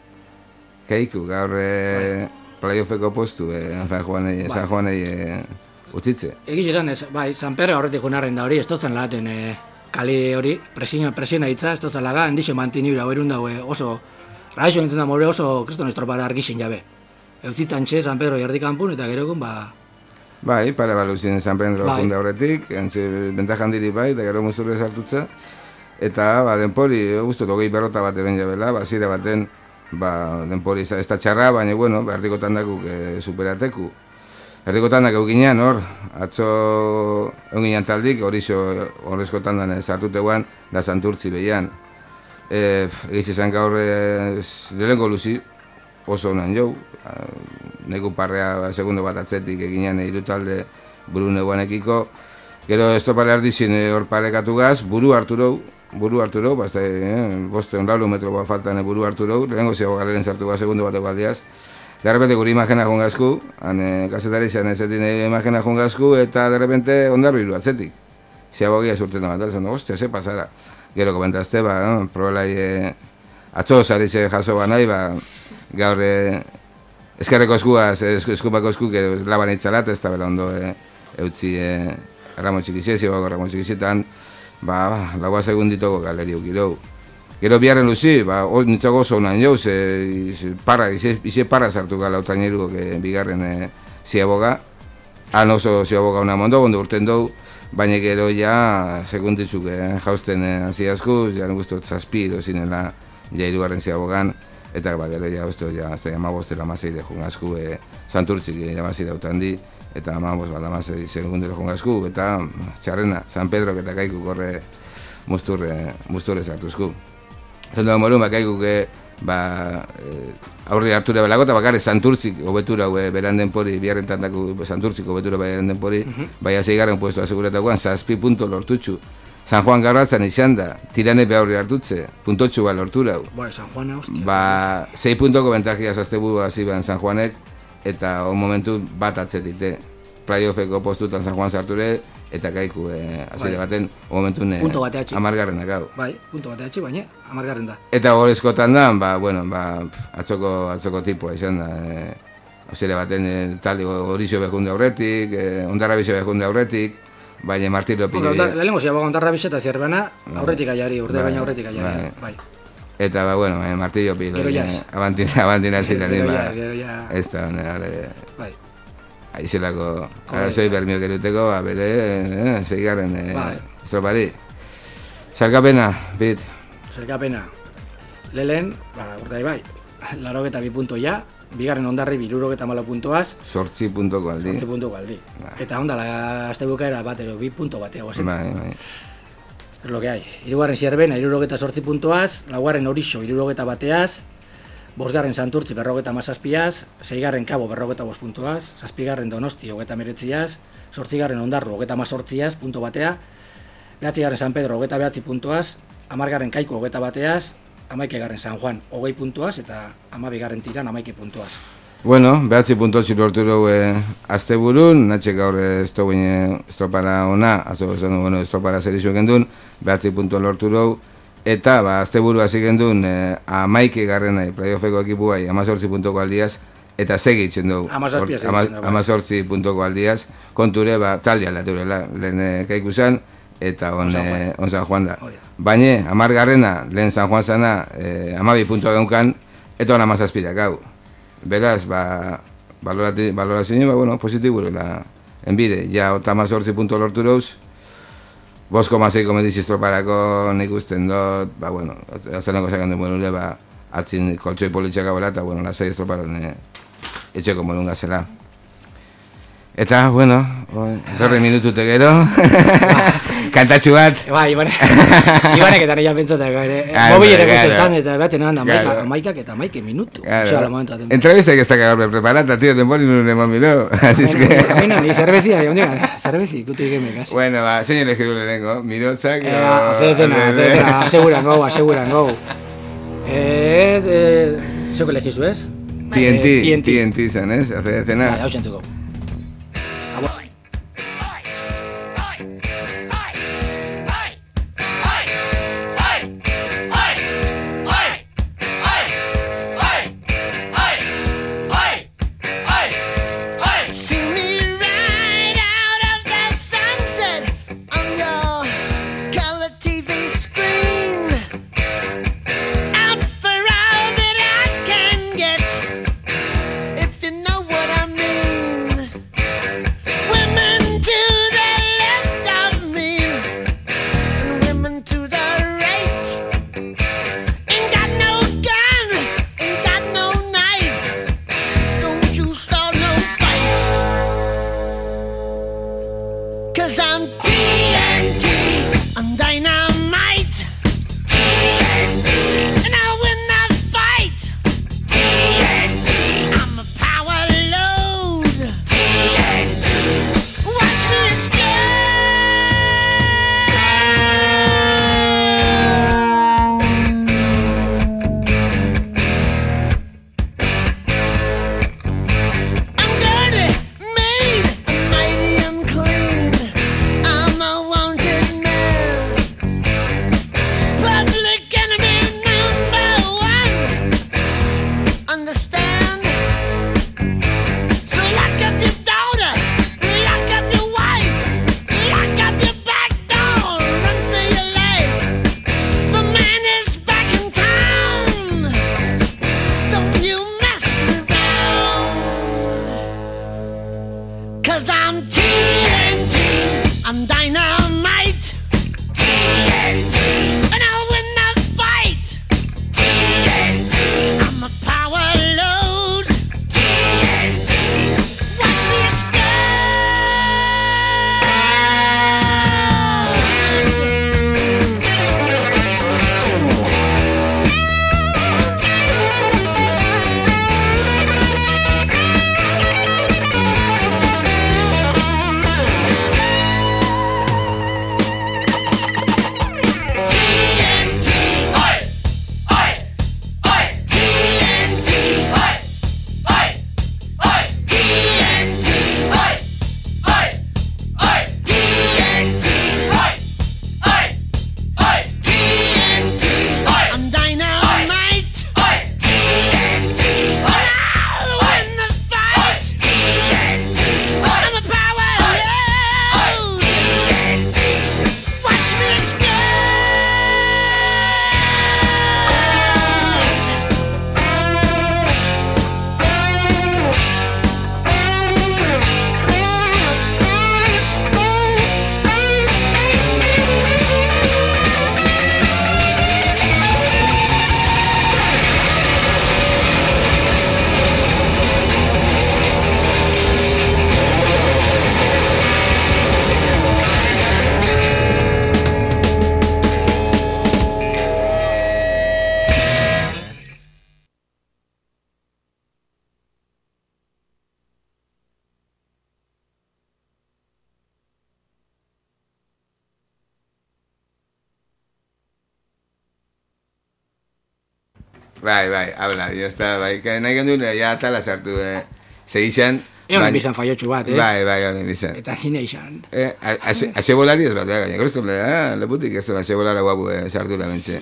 Kaiku, gaur e, playoffeko postu, e, San Juanei, San Juanei e, utzitze. Egiz esan ez, bai, San Pedro horretik junarren da hori, ez tozen laten e, kali hori, presiona, presiona hitza, ez tozen laga, handixo mantinibra, berun daue oso, raixo nintzen da more oso kriston estropara argixen jabe. Eutzitan txe, San Pedro jardik kanpun, eta gero egun, ba... Bai, pare baluzien San Pedro bai. Funde horretik, entze, bentajan diri bai, eta gero muzturre sartutza. Eta, ba, denpori, guztot, hogei berrota bat eren jabela, ba, zire baten, ba, denpori ez da txarra, baina, bueno, ba, erdikotan dakuk e, superateku. Erdikotan dakuk ginean, hor, atzo egon ginean taldik, hori zo, horrezko tandan sartuteguan, da Santurtzi behian. E, Egiz esan gaur, e, lehenko luzi, oso honan jau, neku parrea segundo bat atzetik eginean hiru talde buru neguanekiko. Gero estopare ardizien hor parekatu gaz, buru hartu rau, buru hartu rau, bazte, eh, boste ondalu metro bat faltan buru hartu rau, lehenko zego galeren zartu gaz segundo bat egaldiaz. Derrepente guri imagena jongazku, han kasetari izan ezetin imagena jongazku, eta derrepente ondarru hiru atzetik. Zego gira surten da bat, zan, ostia, ze pasara. Gero komentazte, ba, no? Probelai eh, atzo zaritze jaso ba nahi, ba, gaur eh, eskerreko eskuaz, eskupako eskuk laban itzalat, ez da bela ondo e, eutzi e, Ramon Txikizie, zibago Ramon Txikizietan, ba, laua segunditoko galeri ukirou. Gero biharren luzi, ba, nintzako oso honan jau, ze, ze parra, ize parra sartu gala otaineruko e, bigarren e, ziaboga, han oso ziaboga honan mondo, ondo urten dou, baina gero ja segunditzuk e, jausten e, aziazkuz, ja guztot zazpi dozinela ja irugarren ziabogan, eta ba, gero ja, uste, ja, azte, amabostela amaseire jungazku, e, Santurtzik amazira utandi, eta amabost bat amasei segundero jungazku, eta txarrena, San Pedro eta Kaiku korre musturre, musturre sartuzku. Zondo morun, ba, Kaikuk, ba, e, aurri hartura belago, eta bakarri Santurtzik hobetura e, beran denpori, biharrentan daku Santurtzik hobetura beran denpori, uh -huh. Baina zeigarren puesto aseguratakoan, zazpi punto lortutxu. San Juan gaur atzan izan da, tirane behorri hartutze, puntotxu ba lortura. Ba, San Juan, hostia. Ba, sei puntoko bentakia zazte buru hasi behan San Juanek, eta on momentu bat atzetite. Playoffeko postutan San Juan sarture, eta Kaiku, eh, azire baten, on momentu ne, amargarren dakau. Bai, punto bateatxi, baina, amargarren da. Eta horrezkotan da, ba, bueno, ba, atzoko, atzoko tipua izan da, eh, azire baten, eh, tali horizio behunde aurretik, eh, ondarrabizio behunde aurretik, baina Martiro Pini... Lehenko ziabago ondarra bizeta zierbena, aurretik aiari, urde baina aurretik aiari, bai. Eta, ba, bueno, Martiro Pini... Gero jaz. Abantina ziren, gero jaz, gero jaz. Ez da, hone, bai. Aizelako, arazoi bermio geruteko, ba, bere, zeigarren, estropari. Zerkapena, bit? Zerkapena. Lehen, ba, urdai bai, larogeta bi punto ja, bigarren ondarri birurogeta malo puntoaz. Sortzi puntoko aldi. Sortzi puntoko aldi. Ba. Eta ondala, azte bukaera batero, bi punto bateago zen. Bai, bai. Es lo que hay. Hirugarren Zierbena, irurogeta sortzi puntoaz, laugarren Orixo, irurogeta bateaz, bosgarren Santurtzi, berrogeta mazazpiaz, seigarren Kabo, berrogeta bost puntoaz, zazpigarren Donosti, hogeta meretziaz, sortzigarren Ondarru, hogeta mazortziaz, punto batea, behatzigarren San Pedro, hogeta behatzi puntoaz, amargarren Kaiku, hogeta bateaz, amaikegarren San Juan, hogei puntuaz, eta amabigarren Tiran, amaike puntuaz. Bueno, behatzi puntotxi lortu dugu eh, azte burun, natxe gaur ez dugu estropara ona, atzo zen bueno, estropara zer izu gendun, behatzi punto lortu dugu, eta ba, azte buru hasi gendun eh, amaike garren nahi, playoffeko ekipuai, amazortzi puntoko aldiaz, eta segitzen dugu, amazortzi puntoko aldiaz, konture, ba, talde aldaturela, lehen eh, Kaiku zen, eta on, eh, on San Juan da. Baina, amargarrena, lehen San Juan zana, eh, amabi puntua geunkan, eta on amazazpirak hau. Beraz, ba, balorazio, ba, bueno, positiburela, enbide, ja, ota amazortzi puntu lortu dauz, bosko mazeiko mediz estroparako nik usten dut, ba, bueno, azelango sakan duen bonule, ba, atzin koltsoi politxaka bola, eta, bueno, lasai estroparon eh, etxeko molunga zela. Eta, bueno, berre minutute gero, kantatxu bat. Ba, Ibane, Ibanek eta nila pentsatako ere. Mobilera guztetan, eta batzen egan da, amaikak eta amaike minutu. Entrevistek ez da gaur preparata, tío, denbori nuen eman milo. Así es que... Amina, ni zerbezi, zerbezi, ikutu ikemek, hasi. Bueno, ba, zein elegiru lehenengo, mirotzak... Azedezena, azedezena, aseguran gau, aseguran gau. Zeko elegizu, ez? T N T, T N T zen, ez? Azedezena. Hau zentzuko. Bai, bai, habla, jo está, bai, nahi gendun, ja tala sartu, eh, segixan... Egon bizan faiotxu bat, ez? Bai, bai, egon bizan. Eta gine izan. Eh, ase bolari ez bat, gaina, grostu, ah, leputik ez da, ase bolara guapu, eh, sartu la mentxe.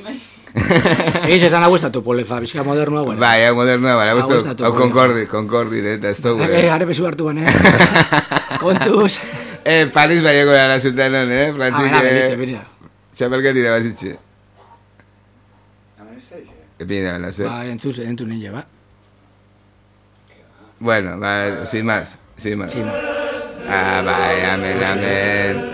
Egiz esan agustatu polefa, bizka modernoa, bueno. Bai, hau modernoa, bai, agustatu, hau konkordi, konkordi, eta ez dugu. Gare bezu hartu ban, eh? Kontuz. Eh, Paris baiako gara zuten hon, eh? Frantzik, Ah, bera, bera. txapelket irabazitxe. Epina, no sé. Ba, entzuz, entzun nile, ba. Bueno, va, sin más, sin más. Sin más. Ah, bai, amen, amen.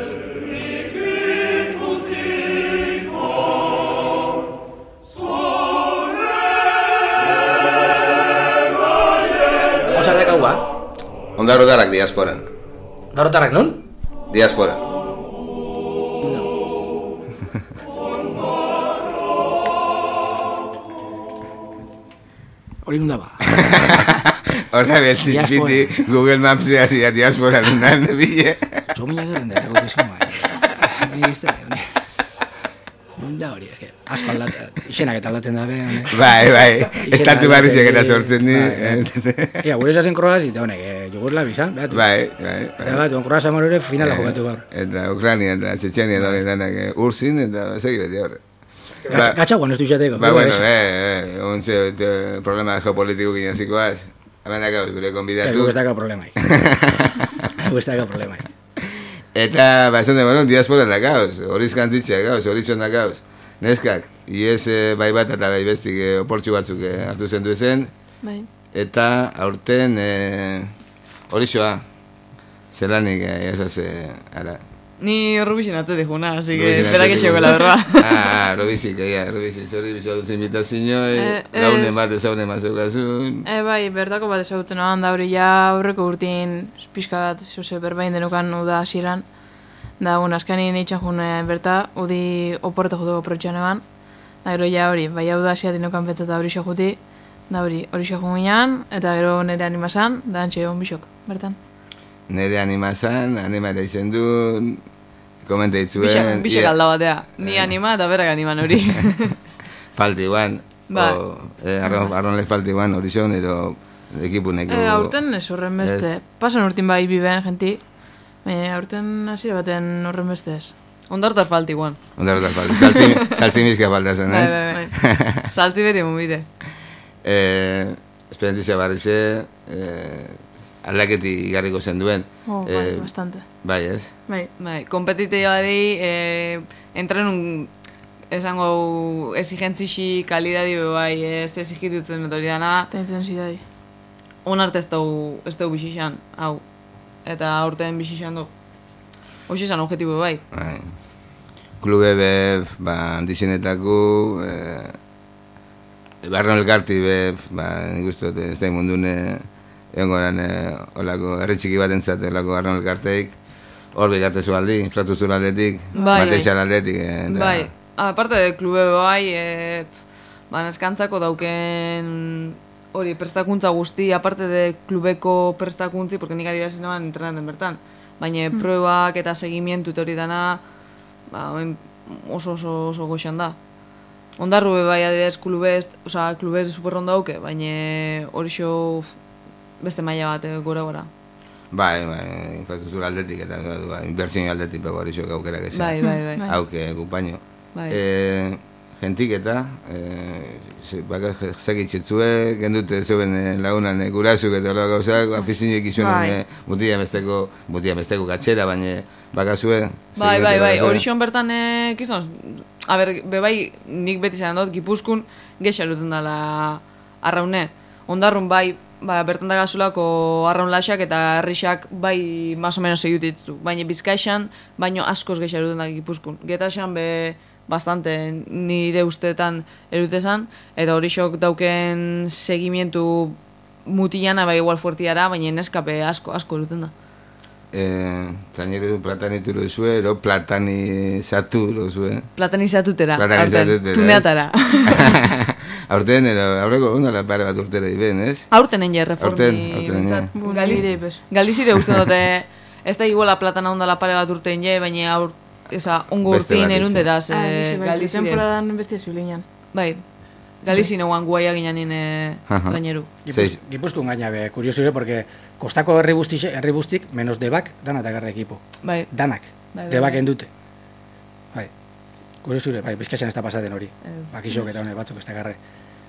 Osar dekaua? Ondarrotarrak diasporan. Darotarrak non? Diaspora. Hori nunda ba. Horra beltik Diaspora. piti Google Maps hasi da diaspora nunan, bile. Zomila gerren da, eta gutizkan ba. Ni izte, da hori, eske, asko aldat, izenak eta aldaten da be, hone. Bai, bai, estatu barriziak eta sortzen di. Ia, gure esazen kroaz, eta honek, Jugosla bizan, behatu. Bai, bai. Eta bat, on kroaz amor ere finala jokatu gaur. Eta Ukrania eta Txetxenia da hori danak ursin eta segi beti horre. Gatsa guan ez du izateko. Ba, bueno, eh, eh, ontze, problema geopolitiko ginen zikoaz. Hemen dakauz, gure konbidatu. Guk ez daka problemaik. Guk ez daka problemaik. Eta, ba, esan de, bueno, diaspora dakauz, horiz kantzitxea gauz, horitzon dakauz. Neskak, iez eh, bai bat eta bai bestik eh, oportxu batzuk eh, hartu zen duzen. Bai. Eta, aurten, eh, horixoa, zelanik, eh, esaz, eh, ara. Ni Rubixen atzete juna, así que Rubixen espera que atzetik txeko juna. la berroa. Ah, ah, Rubixik, egia, Rubixik, zori bizua duz invitazio, Eh, launen ez. bat ezaune mazukazun. E, bai, bertako bat ezagutzen noan, da hori ja aurreko urtin pixka bat, zuse, berbain denukan uda hasieran. Da, un, azkanin eitzan june berta, udi oporta juteko protxean eban. Da, gero ja hori, bai hau da hasia denukan betza eta hori xa juti. Da, hori, hori xa juminan, eta gero nire animazan, da antxe egon bisok, bertan. Nere animazan, animara izen du, komenta itzuen. Bixak, bixak alda batea. Ni anima eta berak animan hori. Falti guan, Ba. o, eh, arron, arronle falti guan hori zon, edo ekipuneko. E, aurten ez horren beste, pasan urtin bai biben, jenti. E, aurten hasiera baten horren beste ez. Ondartar falti guan. Ondarrotar falti, saltzi, saltzi mizka falta zen, Bai, ez? bai, bai. Saltzi beti mumire. Eh, Esperantizia barrize, eh, aldaketi garriko zen duen. Oh, bai, Eh, bastante. Bai, ez? Bai. Bai, kompetitibari, eh, entrenun esango exigentzixi kalidadi be bai, ez exigitutzen dut hori dana. Eta intensidadi. Onarte ez dugu, ez dugu bixixan, hau. Eta aurten bixixan du. Hoxe esan objetibo bai. Bai. Klube be, ba, handizenetako, eh, barron elkarti be, ba, nik uste dut ez da mundune, egon goran, eh, olako, herritxiki bat entzat, olako barron elkarteik, hor bigartezu aldi, infratuzur aldetik, Bai, material aldetik, eh, eta, Bai, aparte de klube bai, e, ba, neskantzako dauken hori prestakuntza guzti, aparte de klubeko prestakuntzi, porque nik adibidez naban entrenaten bertan, baina Hmm. pruebak eta segimientu eta hori dana, ba, orain oso oso oso goxan da. Ondarru be bai adibidez klubez, osea, klubez super ondo dauke, baina hori xo beste maila bat eh, gora gora. bai, bai, infrastruktura aldetik, eta ba, inbertsio aldetik, bego hori xo aukerak ezin. Bai, bai, bai. Bai. Hauke, gupaino. Bai. Eh, gentik eta, eh, baka zekitxetzue, gendute zeuen eh, lagunan eh, gurasuk eta hola gauzak, afizinek izunen Bai. eh, mutia besteko, mutia besteko katxera, baina bakazue. Bai, bai, bai, hori xo. xon bertan, eh, kizon, a ber, bebai, nik beti zan dut, Gipuzkun, gexaruten dela arraune. Ondarrun bai, ba, bertan da gazulako arraun laxak eta herrixak bai más o menos egititzu. Baina Bizkaixan, baino askoz gexaruten da Gipuzkun. Getaxan be, bastante nire usteetan erutezan, eta hori xok dauken segimientu mutilana bai igual fuertiara, baina neskape asko, asko eruten da. Eh, Taineru platanitu lozue, ero platanizatu lozue. Platanizatutera, Platanizatutera, aurten, ez? tuneatara. Aurten, ero, aurreko una pare bat urtera iben, ez? Aurten enge reformi. Aurten, aurten enge. behintzat. Bu, Galiz, nire bez. Galizire uste dute, ez da iguala platana ondala pare bat urte enge, baina aur, eza, ongo Beste urtein bat erunderaz Ah, eh, bizi, bai, Galizire. temporadan bestia ziulinan. Bai, Galizine guan guaia ginen eh, Aha. traineru. Seis. Gipuzkoan gaina be, kuriosure, porque kostako herri guzti, herri guztik, menos debak, dana eta garra ekipo. Bai, Danak, Bai, bai, debak bai. endute. Bai, kuriosure, bai, Bizkaian ez da pasaten hori. Ez. Bakixok eta honek batzuk ez da garre.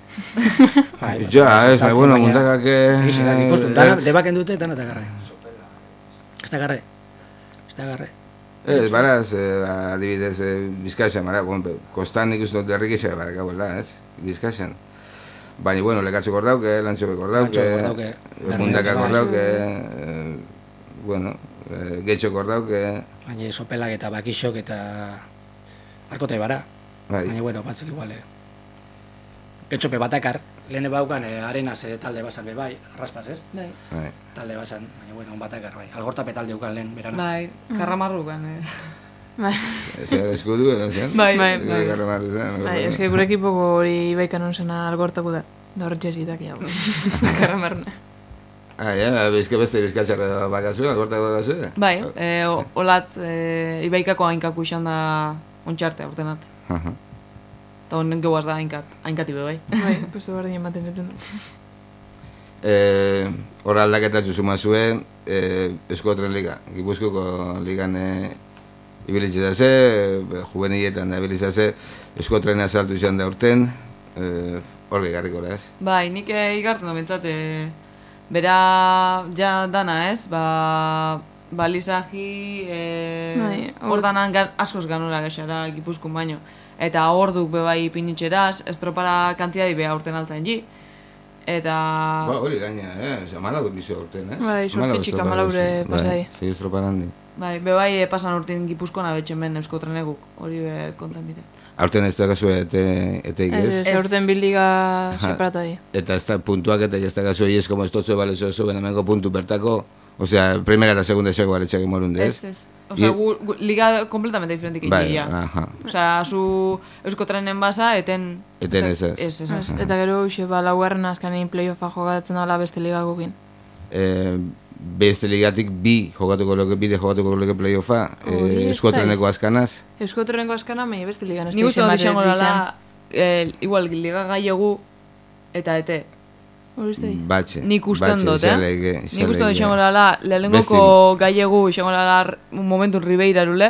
Bai, Ja, ez, bai, bueno, muntakak... Egixe da, Gipuzkoan, dana, debak endute, dana eta garre. Ez da garre. ez da garre. Ez, baraz, eh, adibidez, eh, Bizkaian, bara, bon, kostan nik uste dut derrikisa barak hauela, ez? Bizkaian. Baina, bueno, lekatxo kordauke, lantxobe kordauke, mundaka kordauke, eh, bueno, eh, getxo kordauke. Baina sopelak eta bakixok eta arkote bara. Bai. Baina, bueno, batzuk igual, eh. Getxope batakar, lehen baukan eh, arenaz eh, talde basan be bai, arraspaz, ez? Bai. Bai. Talde basan, baina, bueno, batakar, bai. Algortape talde ukan lehen, berana. Bai, karramarrukan, eh. Bai. Zer eskudu, edo zen? Bai, bai. Garramarru zen. Bai, eske gure ekipoko hori ibaikan onzena algortako da. Da horretxe zitak jau. Karramarruna. Ah, ja, bizka beste bizkatxarra bakazu, algortako bakazu? Bai, eh, o- olat eh, ibaikako hainkaku izan da ontxarte aurtenat. Aha. Eta honen geuaz da hainkat, hainkati be bai. Bai, puesto bardin ematen duten. Eh, hor aldaketatxu sumazue, eh, Euskotren Liga, Gipuzkoko ligan eh, ibilitzezase, eh, juvenilletan da ibilitzezase, Euskotren azaltu izan da urten, eh, hor gegarriko da, ez? Bai, nik eh, igartzen da bintzat, eh, bera ja dana ez, ba, balizaji, eh, Bai, hor danan gan, askoz ganura gexara Gipuzkun baino. Eta hor duk bebai pinitxeraz, estropara kantidadi beha urten altzen ji. Eta... Ba, hori gaina, eh? Osa, malau bizo urten, ez? Bai, sortzi txika malaure pasai. Bai, zei estropan handi. Bai, bebai eh, pasan urtin Gipuzkoan abetxen ben Euskotreneguk, hori be konten bide. Aurten ez da kasu ete, eteik, ez? Ez, ez, aurten bildiga separata di. Eta ez da puntuak eta ez da kasu ez como estotzo bale zozo, benamengo puntu bertako, osea, primera eta segunda esako baletxak morunde, ez? Ez, ez. Osea, gu, gu, liga completamente diferentik Bai, egia. aha. Osea, zu Euskotrenen basa, eten... Eten ez ez. Ez, ez, ez. Eta gero, uxe, ba, laugarren azkanin playoffa jogatzen dala beste ligakokin. Eh, beste ligatik bi jokatuko loke, bide jokatuko loke playoffa, Hori eh, ez Euskotreneko azkanaz. Euskotreneko azkana, mei beste ligan ez Ni da guztu dut izango dizan. dela, eh, igual, liga gaiegu eta ete. Hori uste di? Batxe. Nik usten batxe, dut, eh? xaleke, Nik usten dut xaleke. izango dela, lehenengoko gaiegu izango dela momentu Ribeira erule,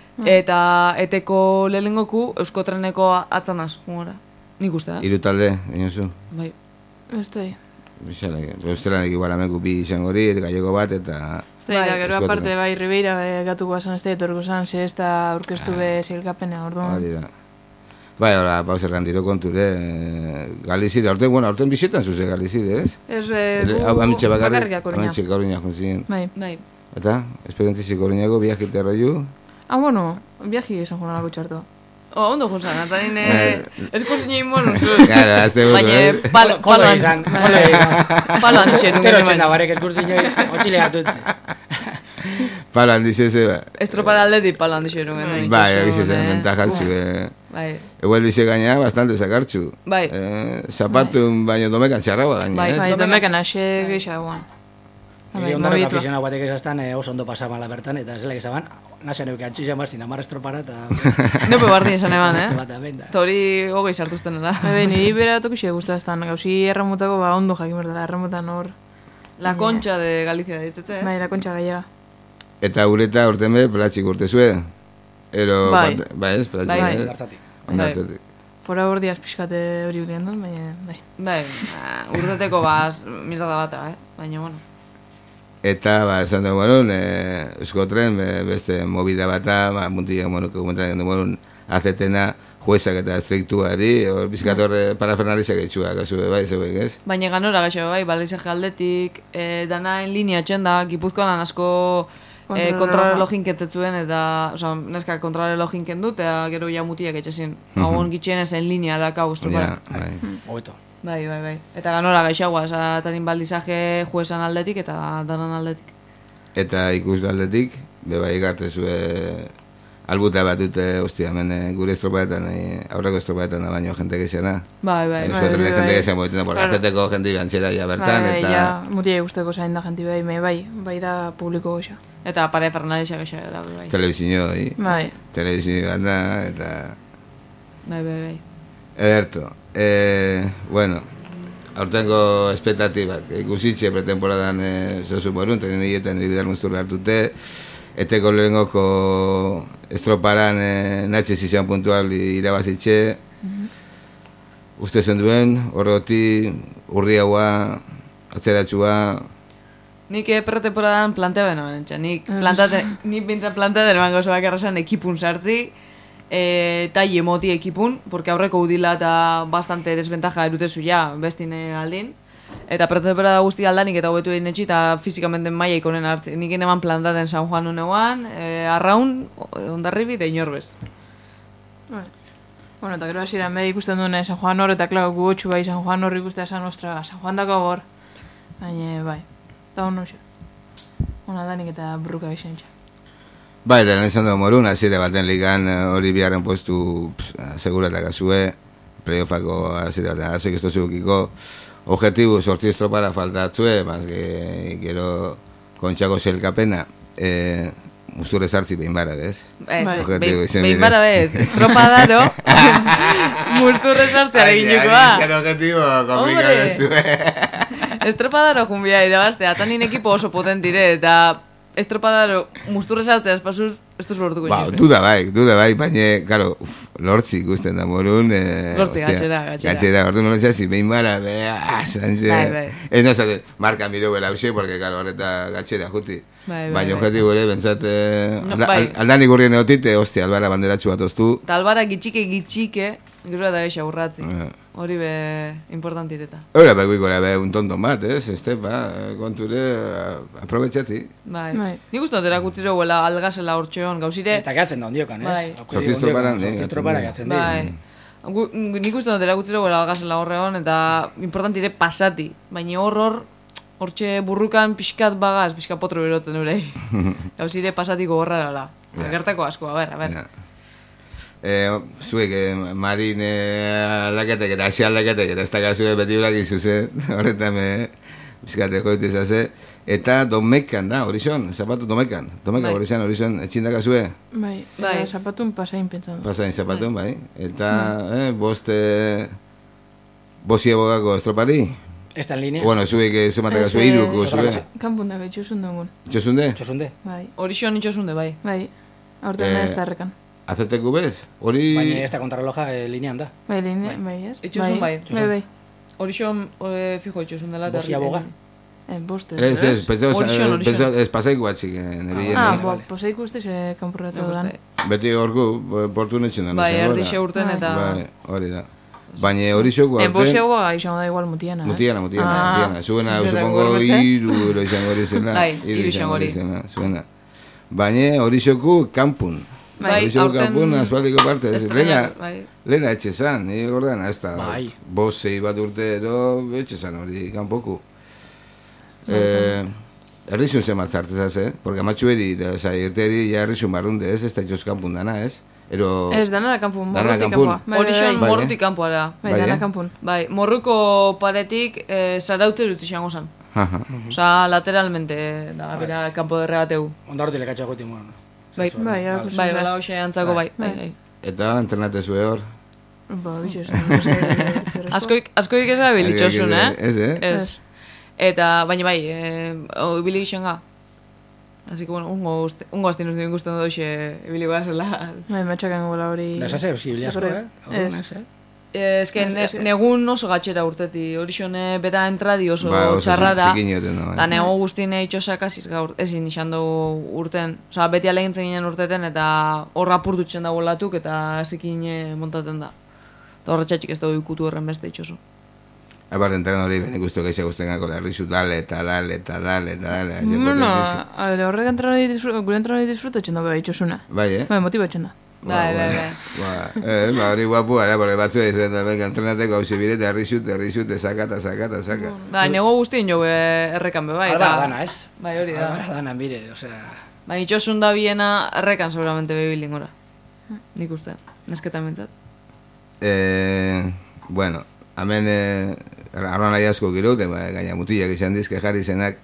eta eteko lehenengoku Euskotreneko atzanaz, jungora. Nik uste da. Hiru talde, dinozu. Bai. Uste di. Xaleke. Eustelanek igual ameku bi izango hori, gallego bat, eta... Uste di, da, gero Euskotrenen. aparte, bai, Ribeira eh, gatuko asan ez da, etorko zan, ze ez da aurkeztu be zilkapena, orduan. Hori da. Bai, ora, pauzerran diro konture, eh, Galizide, aurten, bueno, aurten bisetan zuze Galizide, ez? Ez, eh, Ele- gu hau, Amitxe bakarrik, bakarrik akorina. amitxe Koruña juntzien. Bai. Bai. Eta, esperientzizi Koruñako, viajite arroiu. Ah, bueno, viaji esan jona lako txarto. O, ondo juntzan, eta nire Bai. eskursin egin bonun zu. Claro, azte buru, Baina, eh? pal, Kolo paloan, izan, kolo izan. paloan dixen, Tero txenda barek eskurtin joi, otxile hartut. Palo handize ze, ba. Estropara aldetik paloan dixen. Bai, egize zen, ventajaltzu, eh. Bai. Eguel dize gaina, bastante sakartzu. Bai. Eh, zapatun baino domekan txarraua gaina, Bai, ez? Bai, Domekan- domekan ase gehiago guan. Nire Bai, ondarroko mobitua. afizionau batek esaztan eh, oso ondo pasamala bertan, eta zelek esaban, nasa neuke antxixan barzin, amar estropara, eta... Nope bardin esan eban, Beste eh? bat, hemen da. Eta hori hogei sartuzten da. Bai, niri bera tokixe guztaztan, gauzi erramutako ba ondo jakin berdela, erramutan hor. La concha de Galicia ditetze, ez? Bai, la kontxa gallega. Eta ureta urten be, pelatxik urte zue. Ero, Bai. bat- bai, ez, pelatxik, Bai, eh? Gartzatik. Ondartzetik. Fora hor diaz pixkate hori bilen dut, baina, bai. Bai, ah, urteteko baz, mirada bata, eh? Baina, bueno. Eta, ba, esan dugu morun, e, Euskotren, be, beste movida bata, ba, muntia monuko komentatzen dugu morun, azetena, juezak eta estriktuari, hor bizkatorre parafernalizak etxua, kasu be, bai, zeuek, ez? Baina ganora gaixo, bai, balizek aldetik, eh, dana en linea txenda, Gipuzkoan asko eh, Kontrarreloj. kontrarrelojin ketzetzuen, eta, oza, neska kontrarrelojin kendu, eta gero ja mutiak etxezin. Hauon gitxienez en linea daka Ja, guztuparak. bai. Hobeto. Bai, bai, bai. Eta ganora gaixagoa, oza, tarin baldizaje juezan aldetik eta danan aldetik. Eta ikus aldetik, be bai gartezue albuta bat dute, ostia, hemen eh, gure estropaetan, eh, aurreko estropaetan da baino jente geziana. Bai, bai. Bai, bai, Euskotren bai, jente bai. gezian moetan, por Claro. azeteko jente bantxera ja bertan, Bai, eta... ja, mutia guzteko zain da jenti bai, me bai, bai da publiko goxa. Eta pare Fernandesa gaixara, bai. Telebizio, bai. Bai, Telebizio bat da, eta... Bai, bai, bai. Ederto. Eh, bueno, aurtengo espektatibak, ikusitxe pretemporadan eh, zozu morun, tenen hiletan ibidal mustur hartute, eteko lehengoko estroparan eh, natxez izan puntual irabazitxe, uste zen duen, horroti, urriagoa, atzeratxua, Nik pretemporadan plantea beno benen, nik plantate, nik bintzat plantea den emango zoak errazan ekipun sartzi, eta jemoti ekipun, porque aurreko udila eta bastante desventaja erutezu ja, bestine aldin. Eta pretemporada guzti aldanik eta hobetu egin etxi, eta fizikamente maia ikonen hartzi. Nik eneman plantaten San Juan unean, e, Arraun, Ondarribi, eta Inorbez. Bueno, eta gero hasieran be ikusten duen San Juan hor, eta klaro gu gotxu bai San Juan hor ikustea esan, ostra, San Juan dako gor. Baina, bai, eta hon nuxe. Hona danik eta burruka bixen txa. Bai, eta izan dugu morun, hasiera baten ligan hori biharren postu seguratak azue, playoffako hasiera baten arazoik ez tozukiko, objetibu sortzi estropara faltatzue, mas gero kontxako zelkapena, eh, musturre sartzi behin bara, bez? Behin bara, bez, estropadaro, musturre sartzea eginukoa. Aizkan objetibo, komplikado zue. Estropadaro junbia irabaztea, eta nien ekipo oso potentire, eta estropadaro musturre sartzea espasuz, ez duz lortuko ba, duda bai, duda bai, baina, karo, lortzi ikusten da morun. Eh, lortzi, gatxera, gatxera. Gatxera, ordu nola zehaz, behin bara, beha, santxe. Bai, bai. Ez nazate, marka miro bela hause, porque, karo, horreta gatxera, juti. Bai, bai, baina, bai. objetibo ere, bentsat, eh, No, alda, bai. aldanik urrien eotite, hostia, albara banderatxu bat oztu. Eta albara gitxike gitxike, gero da gaixa urratzi. Eh. Hori be, importantireta. Hora, bai, guikora, be, un tonto bat, ez, este, ba, konture, aprobetxati. Bai. Bai. Nik uste dut erakutziro guela algazela hortxeon, gauzire. Eta gehatzen da ondiokan, ez? Bai. Zortzi estroparan, eh, Zortzi estropara gehatzen di. Bai. Gu, nik uste dut erakutziro guela algazela horreon, eta importantire pasati. Baina hor hor, hortxe burrukan pixkat bagaz, pixkat potro berotzen urei. Gauzire pasatiko horra dala. Ja. Gertako asko, a ber, a ber. Ja. Eh, zuek, eh, marin eh, aldaketek eta asi aldaketek eta ez da gazue beti urak izuze, horretan eh, bizkate joitu izase, eta domekan da, horizon, zapatu domekan, domekan Bai. horizon, horizon, etxindak gazue, Bai, Bai. eta zapatun pasain pentsatu. pasain zapatun, bai, eta eh, bost, eh, bost iabogako estropari, Esta en línea. bueno, zuek eh, zematak gazue, Ez, iruko eh, zue, Kanpun da betxusun dugun. txosunde, Txosunde. Bai, Horixo nitxosunde, bai. bai, aurten Eh, ez da errekan. azeteku bez, hori, Baina esta kontrarreloja eh, linean da. Bai, line, bai, ez? Itxosun bai. Bai, bai. Horixo e, fijo itxosun dela. Bosi aboga. Eh, boste. ez, ez, pentsau, Horizon, horizon. pentsau, ez pasaiko batxik, eh, nebilen, Ah, eh. bo, poseik uste ze kanpurratu dan. Beti horku, portu netxen da. Bai, erdixe urten Bai. eta... Bai, hori da. Baina hori xoko Eh, bosi aurten... hau izango da igual mutiana, ez? Mutiana, mutiana, Ah, mutiana. Zuena, zer supongo, dago beste? iru euro izango hori zela. Bai, hiru izango hori. zela, zuena. Baina hori xoko kanpun. Bai, hori xoko aurten- kanpun, asfaldiko parte. Ez, Lena, Estrainak, bai. lena etxe zan, nire gordan, ez da. Bai. Bost, zei bat urte edo, etxe zan hori kanpoku. Eh, Errizun zemat zartzezaz, eh? Porque amatxueri, da, oza, irteri, ja errizun barrunde, ez? Ez da itxos kanpun dana, ez? Ero... Ez, dana da kanpun, Dana morrutik kanpun. kanpoa. Bai, Horixo bai, bai. morrutik kanpoara. Bai, Bai, dana eh? kanpun. Bai, morruko paretik e, zaraute dut izango zen. Jaja. Osa, lateralmente, da, bera, kanpo derre bateu. Onda horti lekatxo goiti moan. Bai, Bai, erakusi bai, zen. bala hoxe antzako bai. bai, bai. Eta entrenate zue hor. Ba, bitxo Askoik, askoik ez gabil itxosun, eh? Ez, eh? Ez. Eta, baina bai, e, ibili gixen ga. Así que, bueno, ungo, uste, ungo azten uste ikusten dut hoxe ibili zela. Bai, matxakan gola hori... Da esase, zibili asko, eh? Ez. Ez, eh? Eh, Ez que ne, negun oso gatxera urteti, hori xone bera entradi oso Ba, oso txarrara. zikinioten, no, Eta bai. nego guztien itxosak aziz gaur, ezin izan dugu urten. Osa, beti alegintzen ginen urteten eta horra apurtutzen dago latuk eta zikin montaten da. Eta horretxatxik ez dugu ikutu horren beste itxosu. Aparte, entren hori benik usto gaixa guztien gako, errizu dale eta dale eta dale eta dale. haize Bueno, potentzia. a ver, horrek entrenari disfruta, gure entrenari disfrutatzen da, bai, itxosuna. Bai, eh? Bai, motibatzen da. Bai, bai, bai. Ba, eh, ba, hori guapu gara, porque batzu izan da, venga, entrenateko hau zibirete, errizut, errizut, saka eta saka eta saka. Ba, nego guztien jo be, errekan be, bai. Albara eta- dana, ez? Bai, hori da. Albara dana, mire, osea... Ba, itxosun da biena errekan seguramente bebilin gora. Nik uste, nesketan bintzat. Eh, bueno, hemen, eh, arroan nahi asko giroute, ba, gaina mutilak izan dizke jarri zenak,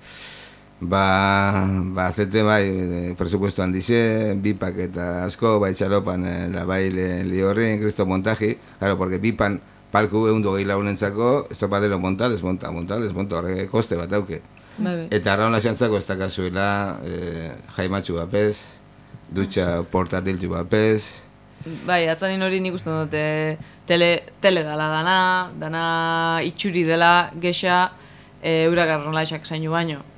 ba, ba, zete bai, eh, presupuesto handize, bipak eta asko, bai txalopan, eh, la bai le, liorrin, kristo montaji, claro, porque bipan palku egun dogei lagunentzako, estropadero monta, desmonta, monta, desmonta, horrek koste bat auke. Bai, bai. Eta arraun lasiantzako ez dakazuela, eh, jaimatxu bapez, dutxa portatiltu bapez, Bai, atzanin hori nik uste dut eh, tele, tele dala dana, dana itxuri dela gexa e, uragarron laixak zainu baino.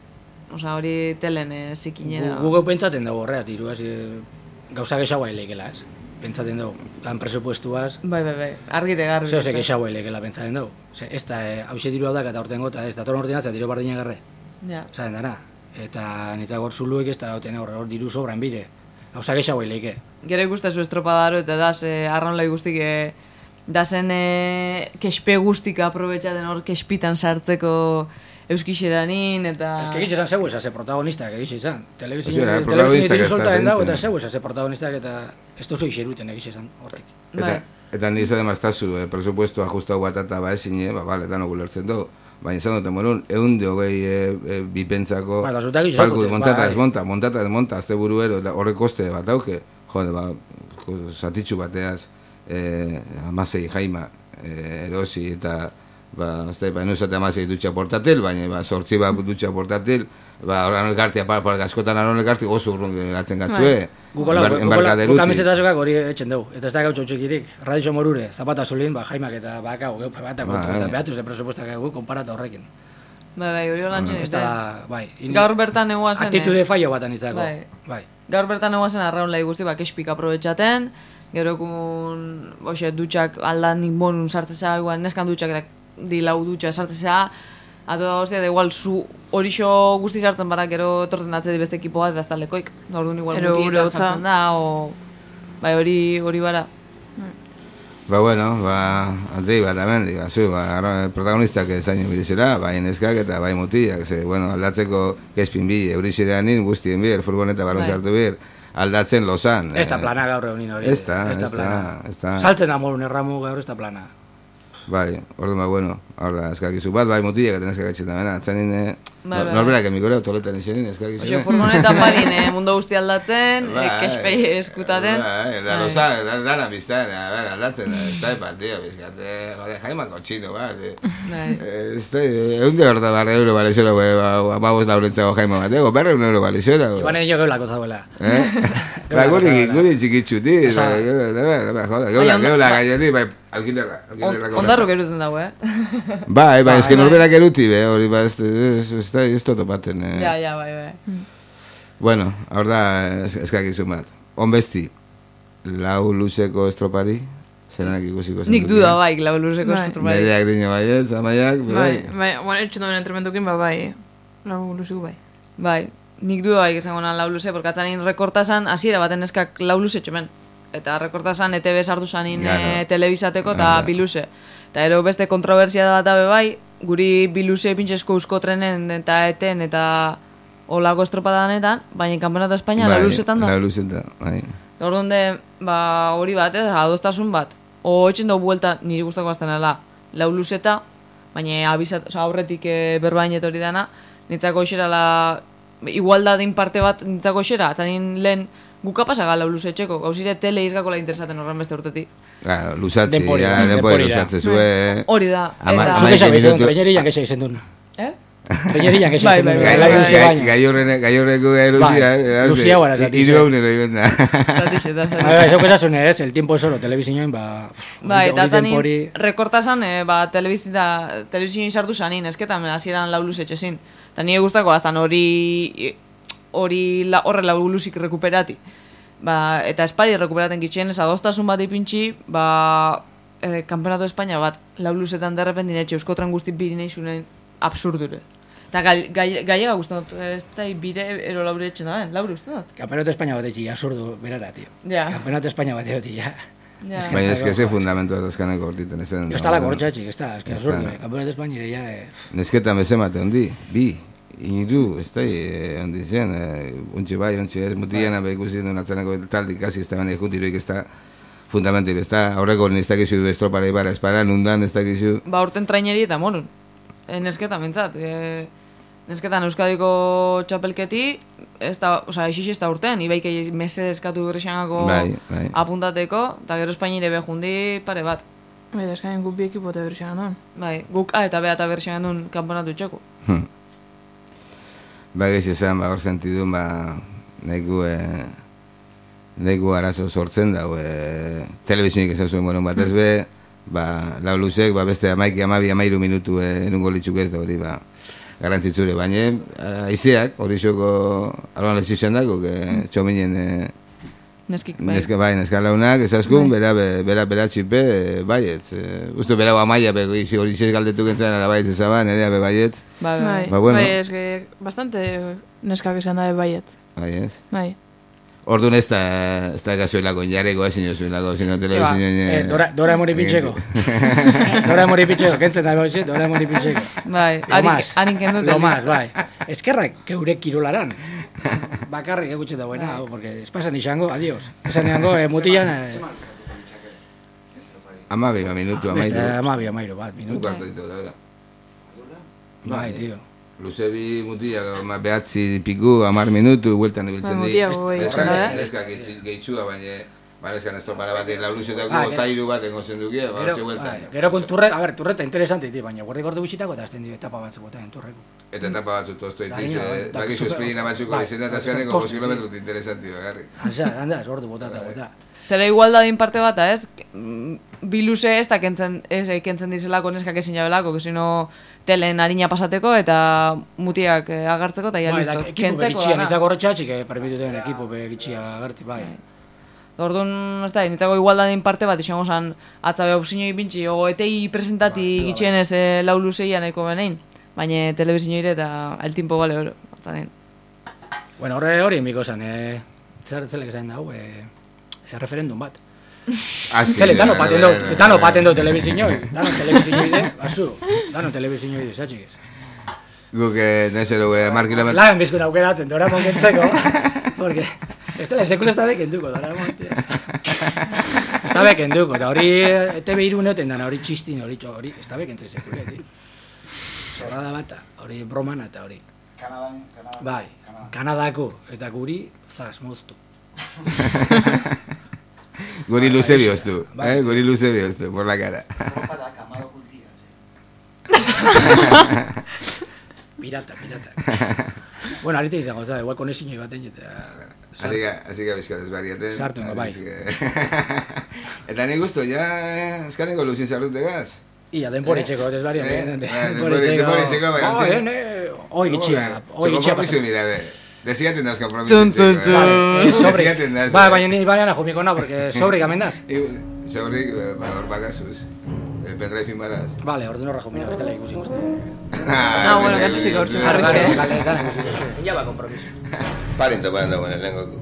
Osa, hori telen e, zikinera. Gugeu pentsaten dugu horreaz, diru, ez, gauza gexaua eleikela, ez? Pentsaten dugu, lan presupuestuaz. Bai, bai, bai, argite garbi. Zeo, ze gexaua eleikela pentsaten dugu. Ze, ez da, hause diru hau da, eta orten gota, ez da, torren orten atzea, diru bardina garre. Ja. Zaten dara. Eta nita gor zuluek ez da, oten hor, hor diru sobran bire. Gauza gexaua eleike. Gero ikustezu estropadaro eta daz, eh, arraunlai guztik, eh, dazen eh, kespe guztik aprobetxaten hor kespitan sartzeko euskixeranin, eta... Ez que egitxesan zeu esase protagonistak egitxe izan. Osea, Telebizin protagonistak diru soltaen dago, estatzen. eta zeu esase protagonistak, eta ez duzu ixeruten egitxe izan, hortik. Bai. Eta, eta niz ademaz tazu, eh, presupuesto ajustau bat eta ba ezin, eh, ba, bale, dan ogulertzen dugu. Baina izan duten morun, egun de hogei e, e, bipentzako Ba, da zutak izan palku, dute, montata bai. ez monta, montata ez monta, azte buruero, horrek koste bat dauke, jode, ba, zatitxu bateaz, e, amasei jaima e, erosi eta, ba, azte, ba, enuzate amasei dutxa portatil, baina, ba, sortzi bat dutxa portatil, ba, horan elkartia, par, par, askotan aron elkarti, oso urrun gatzen gatzue, Guk amizetazokak hori etxen dugu, eta ez da gautxo txikirik, radixo morure, zapata zulin, ba, jaimak eta bakau, geu, bat, eta behatu ze presupuestak egu, konparata horrekin. Bai, bai, hori holan Ez txen. da, bai. Gaur bertan eguazen... Aktitude fallo bat anitzako, Bai. bai. Gaur bertan eguazen arraunlai guzti, ba, kespik aprobetxaten, gero kun, oxe, dutxak aldan bonun sartzea, igual, neskan dutxak eta dilau dutxa sartzea, ato da guztia, da igual, zu horixo guzti sartzen bara, gero etortzen atzedi beste ekipo bat, eta ez talekoik. Orduan igual Ero muti gure eta sartzen da, o... Bai, hori, hori bara. Ba, bueno, ba, alde bat hemen, diga, zu, ba, protagonistak zaino birizera, bai neskak eta bai mutiak, ze, bueno, aldatzeko kespin bi, eurizireanin, guztien bir, furgoneta balon Bai. sartu bir, aldatzen lozan. Ez da plana gaur egunin hori. Ez da, ez da, plana. ez da. Saltzen amorun erramu gaur ez da plana. Bai, orduan, ba, bueno, ahora eskakizu bat, bai mutiak eta neskak etxetan, bena, atzanin, eh, Bai, bai. norberak emikoreo toletan izenin, eskakizu. Oxe, furgoneta parin, eh, mundu guzti aldatzen, Bai, eh, kespei eskutaten. Bai, da lozan, da, dara biztan, a ver, aldatzen, ez da epat, tío, bizkate, jode, jaimako txino bat, eh. Bai. Ez da, egun de horta barra euro balizora, ba, bos laurentzako jaima bat, ego, berre un euro balizora. Iban egin jo geulako zauela. Eh? Ba, guri, guri txikitxuti, ba, joda, geula, geula gainetik, bai, alquilerra, alquilerra. Ondarruk eruten dago, eh? Bai, bai, eske norberak eruti, be, hori, ba, ez, ez, ez topaten, eh. Ja, ja, bai, bai. Bueno, hor da, eskakizun bat. Onbesti, lau luzeko estropari, zenak ikusiko zen. Nik duda bai, lau luzeko Bai. eskutur bai. Nereak dino baiet, zamaiak, Bai, bai. bai, bueno, etxen duen entrementukin, ba, bai, lau luziku bai. Bai, nik duda bai izango nan lau luze, porkatzanin rekortazan, hasiera baten eskak lau luze txemen. Eta rekortazan E T B sartu zanin Claro. e, telebizateko eta Hala. biluze. Eta ero beste kontrobersia da bat abe bai, guri biluze pintxesko eusko trenen eta eten eta olako estropadanetan, baina Kampeonato Espainia lau luzetan da. Lau luzetan, bai. Orduan de, ba, hori bat, ez, adostasun bat. O etxen dugu buelta niri gustako azten ala, lau luzeta, baina abizat, oza, aurretik e, berbainet hori dana, nintzako xerala, igualdadin parte bat nintzako xera, eta nin lehen guka pasaga lau luzetxeko, gauzire tele izgako la interesaten horren beste urtetik. Claro, luzatzi, Denpori da, ja, denpori denpori da. luzatze zue. Hori da, Ama- eta... ama- Zuk esan minutu- bizitun, treinerian kesa izen duen. Eh? Treinerian kesa Bai, izen bai, duen. bai, Gai bai, luze baino. Gaiorreko gai luzia, Bai, luzia guara, zati, Iru ze. egunero ibenda. Zatixe, eta Bai, bai, zeu esasun ez, el tiempo es oro, telebizioen, ba... Bai, hori- eta hori tanin denpori... rekortazan, e, ba, telebizita, telebizioin sartu zanin, esketan, hasieran lau luzetxezin. Eta nire gustako, aztan hori, hori, la, horre lau luzik rekuperati. Ba, eta espari rekuperaten kitxen, ez adostasun bat ipintxi, ba, e, Kampeonato Espainia bat, lau luzetan derrepen dinetxe, euskotran guzti biri nahi zunen absurdure. Eta gai, gai, gaiega guztan dut, ez da bire ero laure etxen da, laure uste dut. Campeonato España bat etxi, absurdo, berara, tío. Ja. Campeonato España bat etxi, ja. Ja. Baina eske ze fundamentu ez azkaneko hortiten ez den. Ez da la kortxa txik, ez da, ez que Ez absurdo, da. eh. Campeonato España ere, ja, eh. Nesketan bezemate hondi, bi, iru, ez da, eh, hondi zen, eh, untxe bai, untxe ez, mutiena behar ikusi duen atzaneko taldi kasi ez da baina juntiroik ez da fundamentu, ez da, aurreko ez dakizu estropare bara espara, nundan ez dakizu, Ba, urten traineri eta morun. E, nesketan bintzat. E, nesketan Euskadiko txapelketi, ez da, oza, exixi ez da urten, ibaike mese eskatu grexanako Bai, bai. apuntateko, eta gero Espainire behundi pare bat. Bai, da eskain guk bi ekipo eta berxean duen. Bai, guk A eta B eta berxean duen kanponatu txeko. hm. Ba, gaiz esan, ba, hor sentidun, ba, nahiku, eh, nahiku arazo sortzen dago, eh, telebizionik esan zuen, bueno, bat ez be, ba, lau luzek, ba, beste amaiki, amabi, amairu minutu, eh, enungo litxuk ez da hori, ba, garrantzitsure, baina aizeak, hori xoko alban lezio izan dago, txominen Neskik, bai. Neska bai, neska launak, ezaskun, bera, bera, bera txipe, baiet. Uste, bera amaia, hori xez galdetu gentzen, da baiet ezaban, ere, be baiet. Bai, bai, ba, bueno. Bai, ez que bastante neskak esan da baiet. Bai, ez? Bai. Orduan ez da, ez da gazuelako, jareko ezin jozuelako, zino telebizioen... Eh, Dora, Dora mori pitxeko. Dora mori pitxeko, kentzen da bauxe, Dora mori pitxeko. Bai, harin kendut. Lo más, bai. Eskerrak, geure kirolaran. Bakarrik egutxe da buena, porque espasan izango, adiós. Esan eango, eh, mutilan... Eh, Amabi, minutu, amairu. Beste, amabi, amairu, bat, minutu. Un cuarto dito, da, Bai, tío. Luzebi mutia, behatzi piku, amar minutu, hueltan ibiltzen di. Mutia goi izan da, eh? Neskak gehitxua, baina... Baina estropara bat, lau luzetako, tailu bat engozen dukia, bat txe hueltan. Gero kun turret, a ber, turreta interesante, ti, baina guardi gordu bitxitako eta azten di etapa batzuk botan turreko. Eta etapa batzuk toztu itiz, bakizu espirina batzuko izena eta azkaneko bost kilometrut interesanti, bagarri. Asa, handa, sortu botata, bota. Zera igualdadin parte bata, ez? Bi luze ez da kentzen, ez, kentzen dizelako neskak ezin jabelako, que sino telen harina pasateko eta mutiak agartzeko eta ja listo. Ekipo begitxia, nitzako horretxatxik, permituten ekipo begitxia agarti, bai. Orduan, ez da, nitzako igualdadin parte bat, izango zan, atzabe opzinoi bintzi, ogo etei presentati gitxienez e, lau luzeia nahiko benein, baina telebizinioire eta el tiempo bale oro, atzanen. Bueno, horre hori emiko zan, eh, zer zelek zain dago, eh, eh, referendum bat. Ah, sí, Tele, dano paten dut, dano paten dut telebizinoi, dano telebizinoi de, basu, dano telebizinoi de, zatxikez. Guk, nezero, mar kilometro... Lagan bizkun aukeratzen, Doraemon kentzeko, porque... Esta de sekulo está bekenduko, Doraemon, tío. Está bekenduko, eta hori T V hiru neoten dana, hori txistin, hori txo, hori, está bekentzen sekule, tío. Zorrada bata, hori bromana eta hori. Kanadan, Kanadan. Bai, Kanadako, eta guri, zaz, moztu. Guri luze bihoztu, eh? Guri luze bihoztu, por la cara. Para Camaro Cultigas, eh. Pirata, pirata. Bueno, ahorita izango, za, igual konezinoi baten, eta... Así que, así que bizka desbariaten. Sartu, bai. Eta nik guztu, ja, eskaneko luzin zarrutegaz? Ia, denporitxeko desbariaten. Denporitxeko, bai, antzin. Oi gitxia, oi gitxia. Kompromiso, mira, be. Desiaten daz kompromiso. Txun, txun, txun. Desiaten daz. Ba, baina ni baina jumiko na, porque sobrik amendaz. Sobrik, hor bakazuz. Pendrive inbaraz. Vale, ordu norra jumina, bestela ikusi guzti. Ah, bueno, kantusik hor txugarritxe. Gale, dana ikusi guzti. Ya ba, kompromiso. Paren topando, bueno, lengo.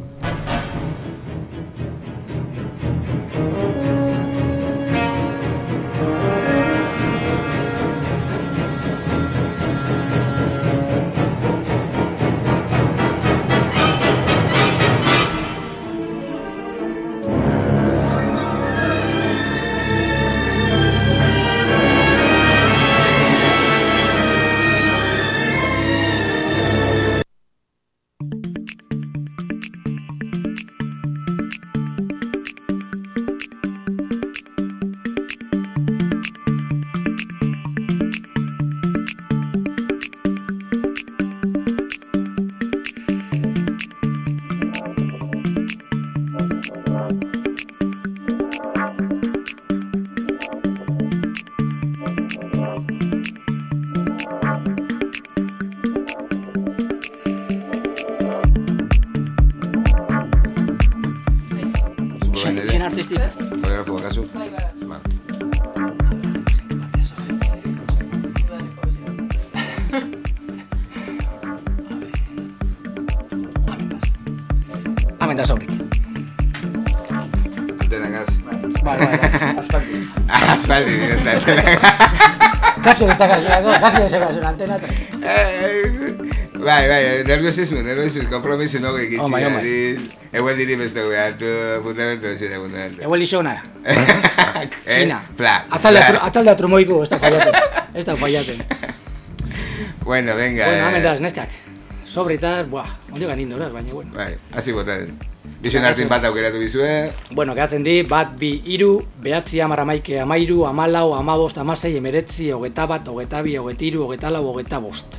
Kasko ez da kasko, kasko ez da kasko, antena eta... Bai, bai, nerviosismo, nerviosismo, kompromiso nogo ikitxia. Eguel diri beste gueatu, fundamento, zina fundamento. Eguel izona. Zina. Plan. Atzalde atrumoiku, ez da fallaten. Ez da fallaten. Bueno, venga. Bueno, amendaz, neskak. Sobritas, buah, ondio ganin doraz, baina, bueno. Bai, hasi botaden. Bizuen hartin bat aukeratu bizue. Bueno, gehatzen di, bat, bi, iru, behatzi, amar, amaike, amairu, amalau, amabost, amasei, emeretzi, hogeta bat, hogeta bi, hogetiru, hogeta lau, hogeta bost.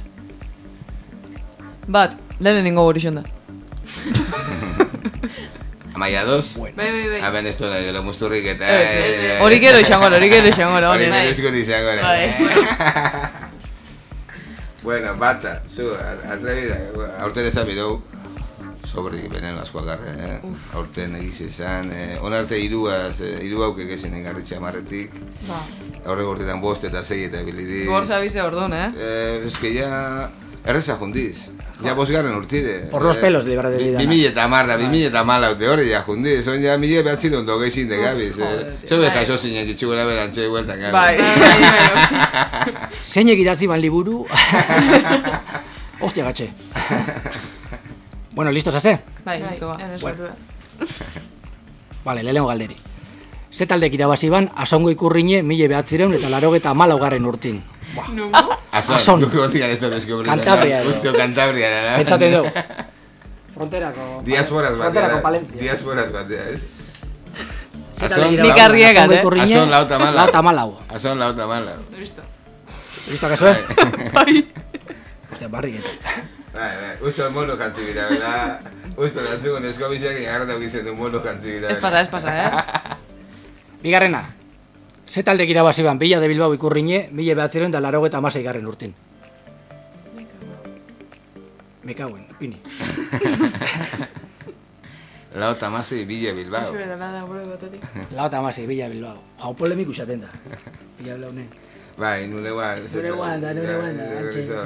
Bat, lehen ningo borixon da. Amaia dos? Bai, bai, bai. Haben ez duela, lo musturrik eta... Hori gero izango, hori gero izango, hori gero izango, hori gero izango. Bueno, bata, zu, atrevida, aurten ezan bidou, sobrik benen asko agarre, eh? Aurten egiz esan, eh? Onarte iruaz, eh, iru haukek ezen egarri txamarretik. Ba. Horre gortetan bost eta sei eta bilidiz. Gor zabize ordon, eh? Eh, es que ya... Erreza jundiz. Ja bosgarren urtire. Por los pelos libra de vida. Bi mila eta hamar da, bi mila eta hamar laute horre ja jundiz. Son ja mila behatzin ondo geixin de gabiz, eh? Zobe jaso zinen ditxugura berantxe bueltan gabiz. Bai, bai, bai, Zeinek idatzi ban liburu. Ostia gatxe. Bueno, listos haze? bai, listo ba. Bueno. Vale, lehenengo galderi. Ze taldek irabazi ban, asongo ikurrine mila behatzireun eta larogeta hamalaugarren urtin. Nugu? Ason, nuko gortian ez da deskubritu. Cantabria. Usteo Cantabria. Entzaten dugu. Fronterako... Diasporas batea. Fronterako Palencia. Diasporas batea, ez? Ason, Nik arriegan, eh? Ason lauta malau. Lauta malau. Ason lauta malau. Listo. Listo, que sue? Bai. Hostia, barrigueta. Bai, bai, uste mono jantzi bira, bela. Uste datzugun eskobisak egarra daugizen du mono jantzi bira. Ez pasa, ez pasa, eh? Bigarrena. Ze taldek irabazi ban, Villa de Bilbao ikurrine, mila behatzireun da larogeta hamasei garren urtin. Me cauen, pini. Lauta masi Villa Bilbao. Lauta hamasei, Villa Bilbao. Jau polemiku xaten da. Villa Bilbao ne. Bai, nure guan. Nure guan da, nure guan da.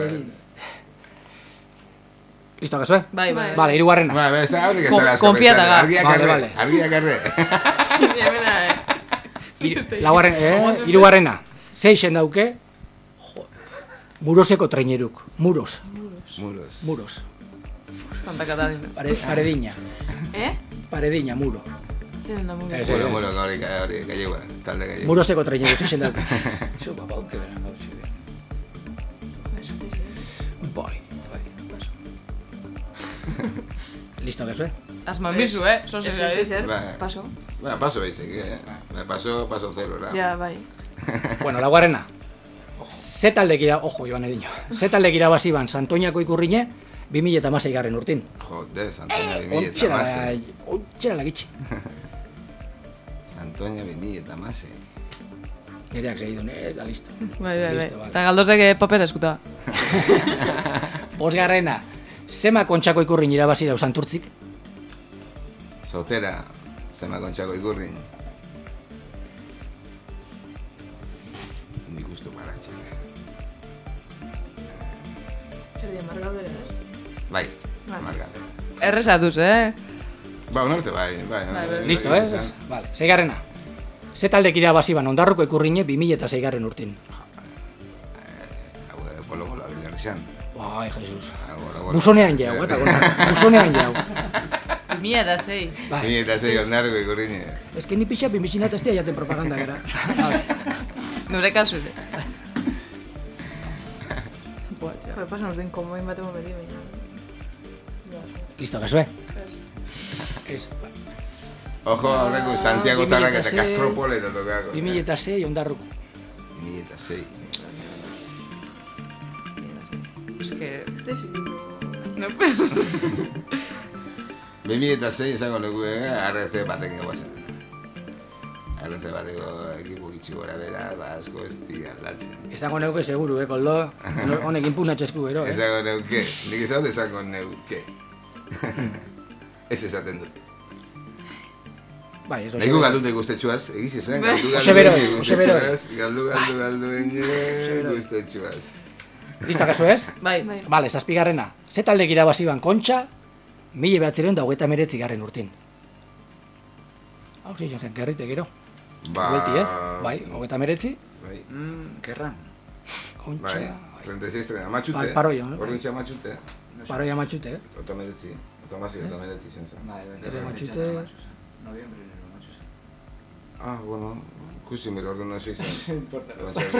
Listo, kasue? Bai, bai. Vale, hirugarrena. Bai, bai, ez da haurik ez Kon- da asko. konfiata ga. Argiak Vale, arre, vale. argiak arre. Hemen, eh? Laugarren, eh? Hirugarrena. Seixen dauke. Jo, Muroseko traineruk. Muros. Muros. Muros. Santa Catalina. Pare, parediña. Eh? Parediña, muro. Zer da muro? Ez, Muro, ez. muro, hori, hori, gallegua, talde gallegua. Muroseko traineruk seixen dauke. Zu, papa, onke bera, gauzi. Bai, bai, paso. Listo, kasue? Asma bizu, eh? Sos Ez, ez, ez, ez. ez, Bai. paso. Bueno, paso baizik, eh? Bai, Paso, paso zero, ra. Ja, bai. Bueno, laugarrena. Ze taldek ira... Ojo, Iban Ediño. Ze taldek irabazi ban Santoñako ikurrine, bi mila eta hamasei garren urtin. Jode, Santoña bi mila eta Ontxera, hamasei. ontxera lagitxe. Santoña bi mila eta hamasei. Nireak segidu, eta listo. Bai, bai, bai. Listo, vale. Eta galdozek eh, papera eskuta. Bosgarrena. Zema kontxako ikurrin irabazi dau Santurtzik? Sotera, zema kontxako ikurrin. Nik ustu maratxe. Zer dira, margaldera, ez? Bai, margale. Errezatuz, eh? Ba, unorte, bai, bai. Bai, bai. Listo, eh? Vale, seigarrena. Ze taldek irabazi ban Ondarruko ikurrine bi mila eta sei garren urtin? Hau, eh, polo gola bilarrizan. Bai, Jesus. Agora, agora. Busonean jau, eta gota. Busonean jau. Mila eta zei. Bai. Bi eta zei ondarruko ikurrin. Ez que ni pixa binbizina testia jaten propaganda gara. Nure kasure. Joder, pasan urten komoin bat egon beti, baina... Listo, kasue? Ez. Ojo, aurreko Santiago bi mila Tarrak eta eta sei. Castropol eta tokako. bi mila eta sei Ondarruko. Bi mila eta sei. Es que... Este es equipo... No, pero... bi mila eta sei izango nuku, eh? R C batek eguazen. R C bateko ekipo gitxi gora bera, ba, asko ez dira aldatzen. Esango neuke seguru, eh, koldo. Honek inpunatxezku gero, eh. Esango neuke, nik esan esango neuke. Ez esaten dut. Bai, eso. Nahiko galdute guztetxuaz, egiz izan, galdu Jose galdu Beroe, ene Jose Beroe. guztetxuaz, galdu galdu galdu ene guztetxuaz. Listo, kasu ez? Bai. Vale, zazpigarrena. Ze taldek irabazi ban Kontxa, mila behatzireun da hogeita meretzi garren urtin. Hau zi, jasen, gerrite gero. Ba... Buelti ez? Bai, hogeita meretzi. Bai, Mm, kerran. Kontxa... bai, treinta y seis, treinta, amatxute. Pal- paroio, no? Orduntxe amatxute. Paroia matxute, eh? Ota meretzi, ota masi, ota meretzi zen zen. Bai, bai. Gero matxute... Noviembre, nero matxuza. Ah, bueno, ikusi mire ordu nahi izan. Importa.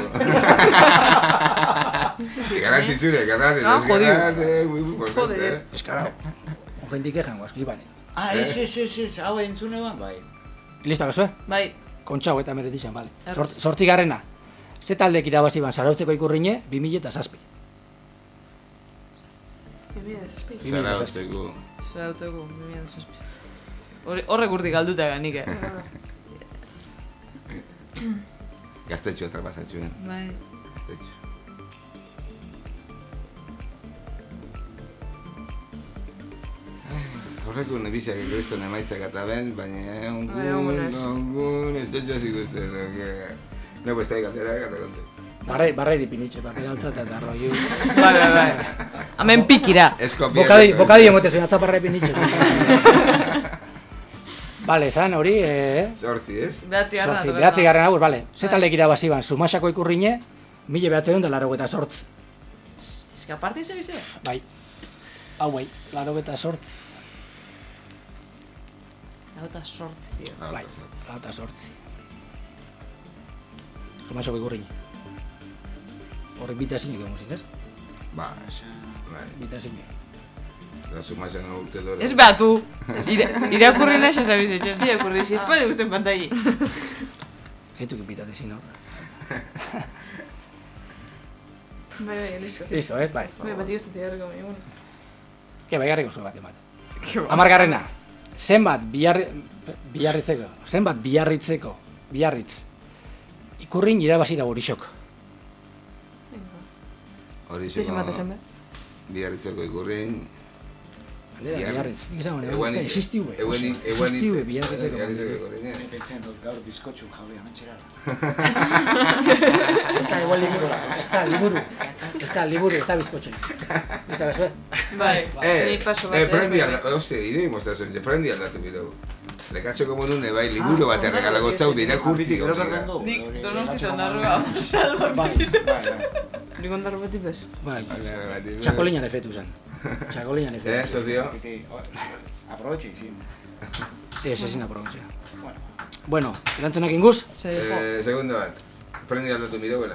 Garantzitsure, garrate, Ah, jodido. garrate, muy importante. Joder. Ez kara, ogentik ejan guazko, Ibane. Ah, ez, ez, ez, ez, hau entzune ban, bai. Listo, kasu, eh? Bai. Kontxa hogeita meretzi zen, bale. Erraz. Zort, zortzigarrena. Ze taldek irabazi ban Zarautzeko ikurrine, bi mila eta zazpi. Zara hotzeko. Zara utzeko, mimian zazpi. Horre- Horrek urtik galduta ganik, eh? Gaztetxo eta pasatxuen. Bai. Gaztetxo. horreko nebiziak egoizten emaitzak eta ben, baina ongun, ongunez. ongun, ez dut jazik uste. No, pues tai gatera, gata kontu. Barrai, barrai dipinitxe, barrai altzat eta rollo. Bai, bai, bai. Hemen pikira. Eskopia. Bokadi, bokadi emote zuen atzaparra dipinitxe. Bale, zan hori, eh? Sortzi, ez? Behatzi garrana Sortzi, tokatu. behatzi garren agur, bale. Zetalek irabaziban, Zumasako ikurrine, mila behatzeron da laro eta sortz. Ez que aparte ize bize? Bai. Hau bai, laro eta sortz. Lau eta sortzi, tío. Bai, laro eta sortzi. Zumasako ikurrine. Horrek bita zinik egon zin, ez? Ba, bai. Bita zinik. La sumatzen urte dora. Ez behatu. Irakurri nahi xa sabiz etxez. Sí, ocurri, sí, puede gusten pantalli. Zaitu kipitate zin, hor. Bai, bai, listo. Listo, ez? Bai. Bai, bati guztetik erreko mi, bueno. Ke, bai garriko zuen bat emat. Amargarrena. Zenbat biarri, biarritzeko, zenbat biarritzeko, biarritz. Ikurrin irabazira gorixok. Zizien bat esan behar. Biarritzeko ikurrin. Aldera, biarritz. Nik esan hori, Eguanik- existiue. eguanik- eguanik- Existiue biarritzeko. Biarritzeko ikurrin, eh? Pentsen dut gaur bizkotxu jaure ametxerara. Ez da igual liburu, ez da liburu. Ez da liburu, ez da bizkotxe. Ez da bezue. Bai, Eh, ni paso eh, bat. prendi aldatu, oste, idei mostazuen, prendi aldatu bideu. Lekatxo komunune, bai, liburu bat erregalago zaute, irakurtik Gero ondiga. berrendu. Nik donostitan darroa amasal. Bai, bai. Nik ondarro beti bez. Bai, Txakoliña. txakolinan efetu zen. Txakolinan Eh, efetu. socio? Aprovecha y sí. Ez ezin aprobetxea. Bueno, erantzunak inguz? Eh, segundo bat, prendi aldatu mireuela.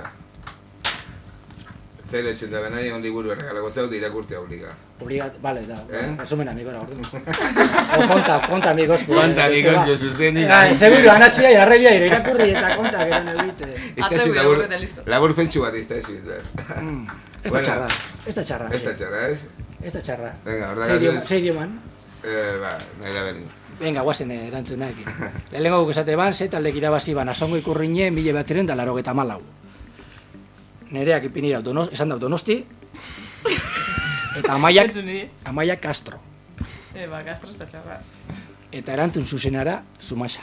Zero etxenta benai, on liburu erregalago zaute, irakurtea obliga. Obligat, vale, da. Eh? Resumen amigos, ordu. O konta, konta amigos. Konta amigos, zuzenik. Ah, seguro, anatzia, jarrebia, ire irakurri eta konta, gero nebite. Este es Atreu un labur, irakurri eta listo. labur pentsu bat, este es un. Mm, ez da Bueno. txarra, ez da txarra. Ez da txarra, ez? Ez da txarra. Venga, Sei horregaz idioma- ez? sei idioman. Eh, ba, nahi da berdin. Venga, guazen erantzunak. Lehenengo guk esate ban, ze taldek irabazi ban asongo ikurrine mila behatzeren da larogeta malau. Nereak ipinira donos, esan dau donosti, eta amaiak, Entzun niri. amaiak Castro. Eh, ba, Castro ez da txarra. Eta erantzun zuzenara, Zumasa.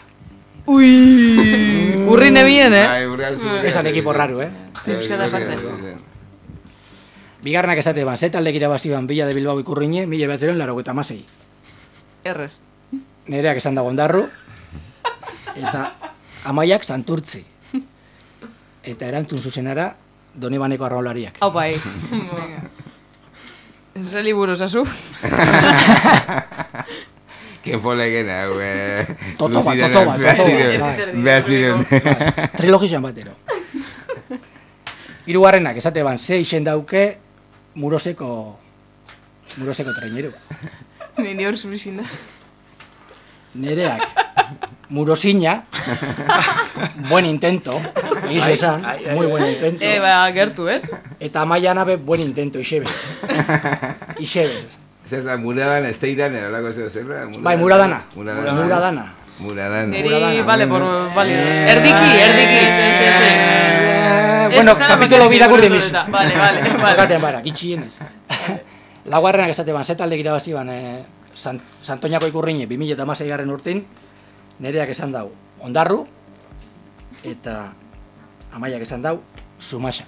Ui! Urri nebien, eh? Bai, urrean zu. Esan ekipo raru, eh? Euskara sartzen. Bigarrenak esate ban, ze taldek irabazi ban Villa de Bilbao ikurrine mila behatzeren larogeta amasei. Errez. Nereak esan dago ondarru, eta amaiak Santurtzi. Eta erantzun zuzenara, Donibaneko arraulariak. Hau bai. Ez liburu zazu. Quien fole gena, hau, eh... Totoba, Lucida totoba, behatziren- totoba, behatziren. Trilogizan batero. Hirugarrenak esate ban, ze izen dauke Muroseko Muroseko traineru. Nini hor zurixin da. Nereak Murosina, buen intento, egizu esan, muy buen intento. Eh, ba, gertu, ez? Eta Amaia nabe, buen intento, Ixebe. Ixebe. Zer da, muradan, esteidan, eralako zer, zer da? Bai, muradana. Muradana. Muradana. Muradana. Neri, Muradana. vale, por, vale. Erdiki, erdiki. Ez, ez, ez. Eh, Ez, bueno, ez da kapitolo bakarrik birakurri irakurri mis. eta. Vale, vale, vale. Bokaten bara, gitxienez. Laugarrenak esate ban, zetalde irabazi ban, eh, San, Santoñako ikurrine, bi mila hamasei garren urtin, nereak esan dau, ondarru, eta amaiak esan dau, Zumasa.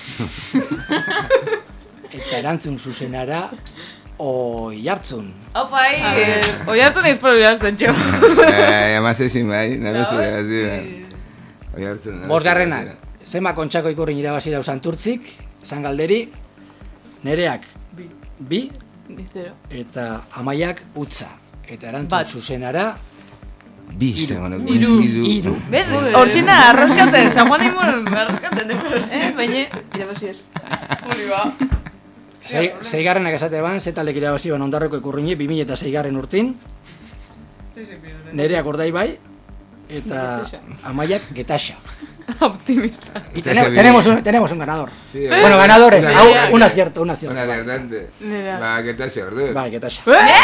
Eta erantzun zuzenara, oi hartzun. Opai, oi hartu nahiz probi hasten txo. Eh, amaz ezin bai, nabeztu da, zi, bai. Oi hartzen. Bosgarrenak, zema kontxako ikurrin irabazira Santurtzik, San Galderi, nereak bi, Dizero. eta amaiak utza. Eta erantzun Bat. zuzenara, Bi, zegoen, iru, iru. Bez, hortxina arraskaten, San Juan Imon arraskaten dekoros. Eh, baina, irabazi ez. Hori ba. Sei, seigarrenak esate ban, zetalek irabazi ban ondarroko ikurriñe, bi mila seigarren urtin, nereak ordai bai, eta amaiak Getaxa. Optimista. Y tenemos, tenemos, un, tenemos un ganador. Sí, Bueno, ganadores, una- au, un acierto, un acierto. Una alertante. Nera. Ba, que tal se ordu? Bai, Getaxa.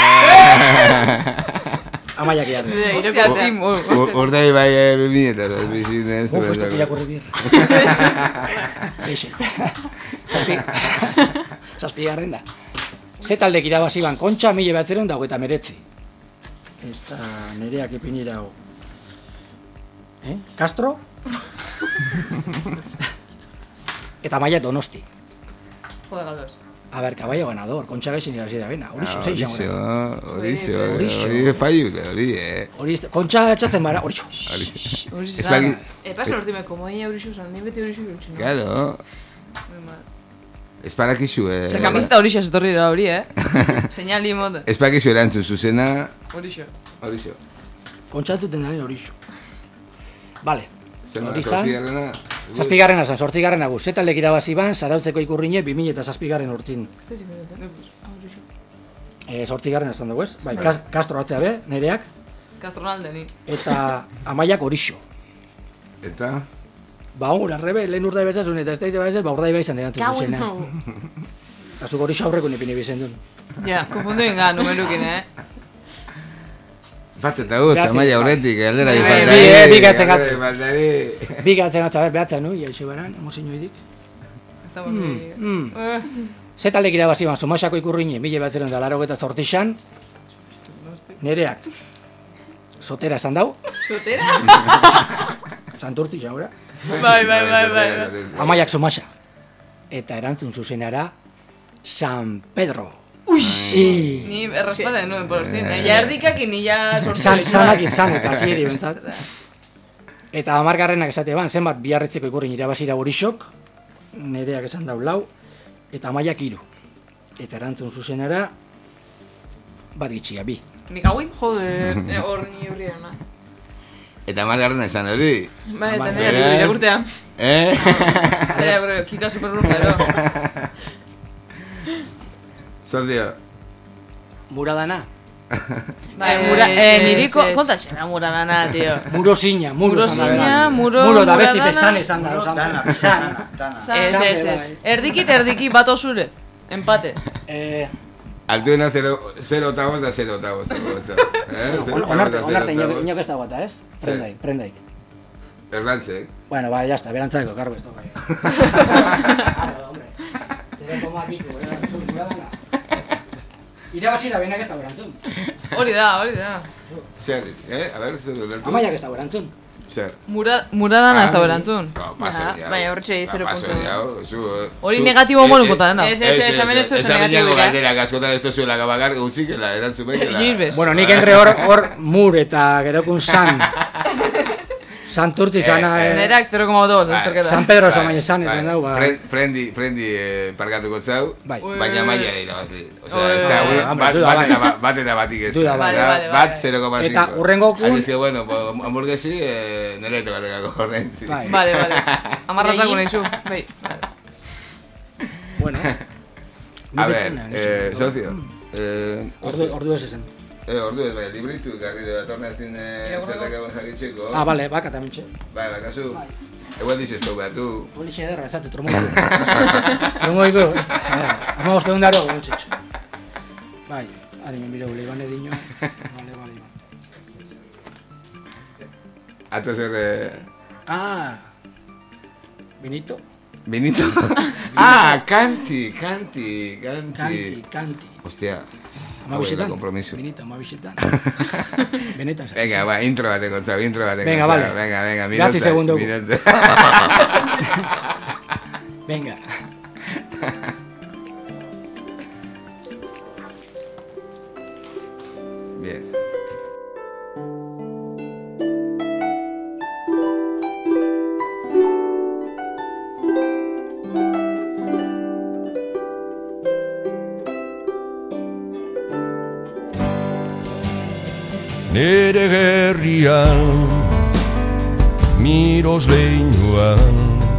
Amaiak iarre. Nera, Hostia, irakurri. Tim, Urdai bai, biminetan, bizin ez. Uf, esto irakurri bir. Eixe. Zazpi. Zazpi garren da. Ze taldek irabazi ban kontxa, mila behatzeren dago eta meretzi. Eta nereak ipinira hau. Eh? Castro? Eta Amaia Donosti. Jode galdoz. A ver, caballo ganador, Kontxa Geixin irabazia da bena. Horixo, zein Horixo, izango. horixo, Horixo. hori faiule, hori, eh. Hori, Kontxa etxatzen bara, horixo. Ez baki... E, pasa nortime, como ella horixo zan, ni beti horixo horixo. Claro. Ez parakizu, eh... Zer kamizeta horixo etorri da hori, eh? Señali moda. Ez parakizu erantzun zuzena... Horixo. Horixo. Kontxa duten daren horixo. Vale. Zena, Hori zan. zortzigarrena... Zazpigarrena zan, sortzigarrena gu. Zetaldek irabazi ban, zarautzeko ikurrine, bi mila eta zazpigarren urtin. E, sortzigarrena zan dugu ez? Bai, Kas- Castro hartzea be, nereak. Castronalde ni. Eta Amaiak horixo. Eta... Ba, hor, arrebe, lehen urdai betzazun, eta ez da izan ba, urdai behizan erantzun zuzena. Eta zuk horixo aurreko nipini bizen duen. Ja, konfundu inga numerukin, eh? Bat eta gutz, Behatik, Amaia bai. aurretik, aldera Bai, izan. bi, eh, bi gatzen gatzen. gatzen. Bi gatzen atza, ber, behatzen nu, jaixo baran, emozio idik. Estamos muy... Mm. Zetaldek irabazi ban, Somasako ikurrine, mila behatzeren da laro eta zortixan, nereak. Sotera esan dau, Sotera? Santurtzi jaura. Bai, bai, bai, bai. Amaiak Somasa. Eta erantzun zuzenara, San Pedro. Ui! I... Ni errespate nuen, por ostin, eh? Ja erdikak ni ja sortu. San, sanakin san eta zieri bentzat. Eta amargarrenak esate ban, zenbat biarritzeko ikurrin irabazira horixok, nereak esan dau lau, eta Amaiak hiru. Eta erantzun zuzenara, bat gitxia, bi. Nik hauin? Joder, eh, hor ni hurri dana. Eta margarrena esan hori. Bai, eta Ama- nire Beraz. irakurtea. Eh? Zera, gure, kita superbrujero. Zordio. Muradana. Bai, Eh, mura, eh, ez, niriko, ez. kontatzen da muradana, tío. Murosina, muro Muro esan da zina, bera. muro, Muro da besti muradana. pesan esan da. osan- Dana, pesan. dana, dana. Ez, Esan ez, be, ez. bai. Erdikit, erdiki, bat osure. Empate. Eh, Altuena zero eta bost da zero eta bost. on- onarte, onarte, inok inok ez dago eta, ez? Prendaik, prendaik. Errantzek. Bueno, ba, ya está, berantzako, kargo ez tokai. Claro, hombre. Zero koma piku, erantzun, muradana. Irabazira benak ez da berantzun. Hori da, hori da. Zer, eh? A ber, zer du lertu? Amaiak ez da berantzun. Zer. Mura, muradana ez da berantzun. No, paso Ja, ya. baina hortxe zero Paso puntu. ya, zu... Hori zu- negatibo eh, monuko eh, ta dena. Ez, ez, ez, hemen ez du esan Esa negatiboik, bainako eh? galdera, askotan ez duzuela bakar gutxikela, erantzun behikela. Inoiz bez. Bueno, nik entre hor, hor mur eta gerokun san. Santurtzi sana, eh, Nerak zero koma dos, Bai, azterketa. San Pedro Bai, esan baina esan, bai. esan dau, ba. Fren- Frendi, frendi eh, parkatuko zau, Bai. baina maia ere irabazli. Osea, Oi, ez oi, da, oi, ure- hombre, bat, duda, bat, bai. eta, ba- bat eta batik ez. Duda, bai. Vale, vale, Bat vale. zero koma cinco. Eta hurrengokun- Así es que, bueno, pues, hamburguesi, eh, nire tokateko horrentzi. Bai. Vale, vale. Amarratzako nahi zu. Bai. Bueno. A Nik ver, etzena, nik eh, etzena. socio. Eh, Ordu, ordu ez ezen. Eh, ordu ez, baina libritu, garri da tornaztin Irakurriko? zerreka gonzakitzeko. Ah, vale, baka tamintxe. Bai, bakazu. Egual dices tu, behatu. Horixe ederra, ez datu, tromoiko. Tromoiko, ama boste duen daro, gontxetxo. Bai, harin biro, leibane dino. Vale, vale. Ato zer... Eh, Ah, Benito, Benito. Ah, kanti, kanti, kanti. kanti, kanti. Hostia. Ama hau bisetan? da kompromiso. Benito, ama bisetan. Benetan. Venga, va, intro bateko zau, intro bateko Venga, zau. vale. Venga, venga, Bederatzi minutza. segundo. minutza. Venga. Bien. Nere gerrian, miros leinuan,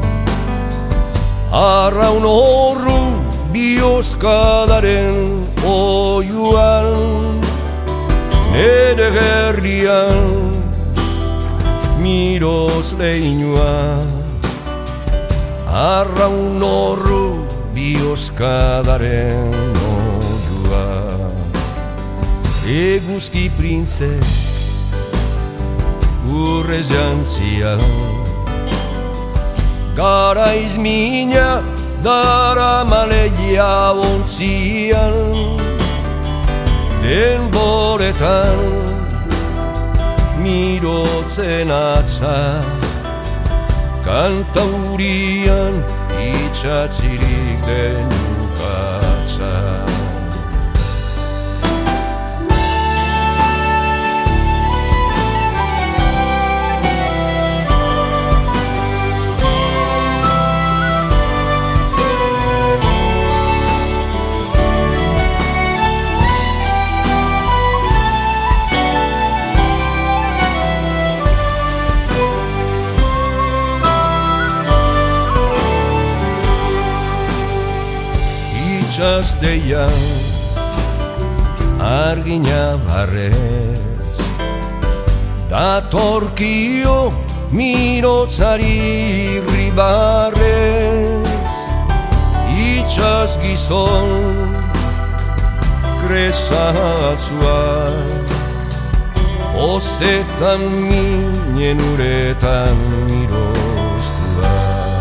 arraun horru bioskadaren oiuan. Nere gerrian, miros leinuan, arraun horru bioskadaren oiuan. Eguzki printze urrez jantzian, garaiz mina dara maleia ontzian, denboretan mirotzen atza, kantaurian itxatzirik denukatza. Itxas deian argina barrez, datorkio mirotzari ribarrez. Itxas gizon kresatzuak, ozetan minen uretan miroztua.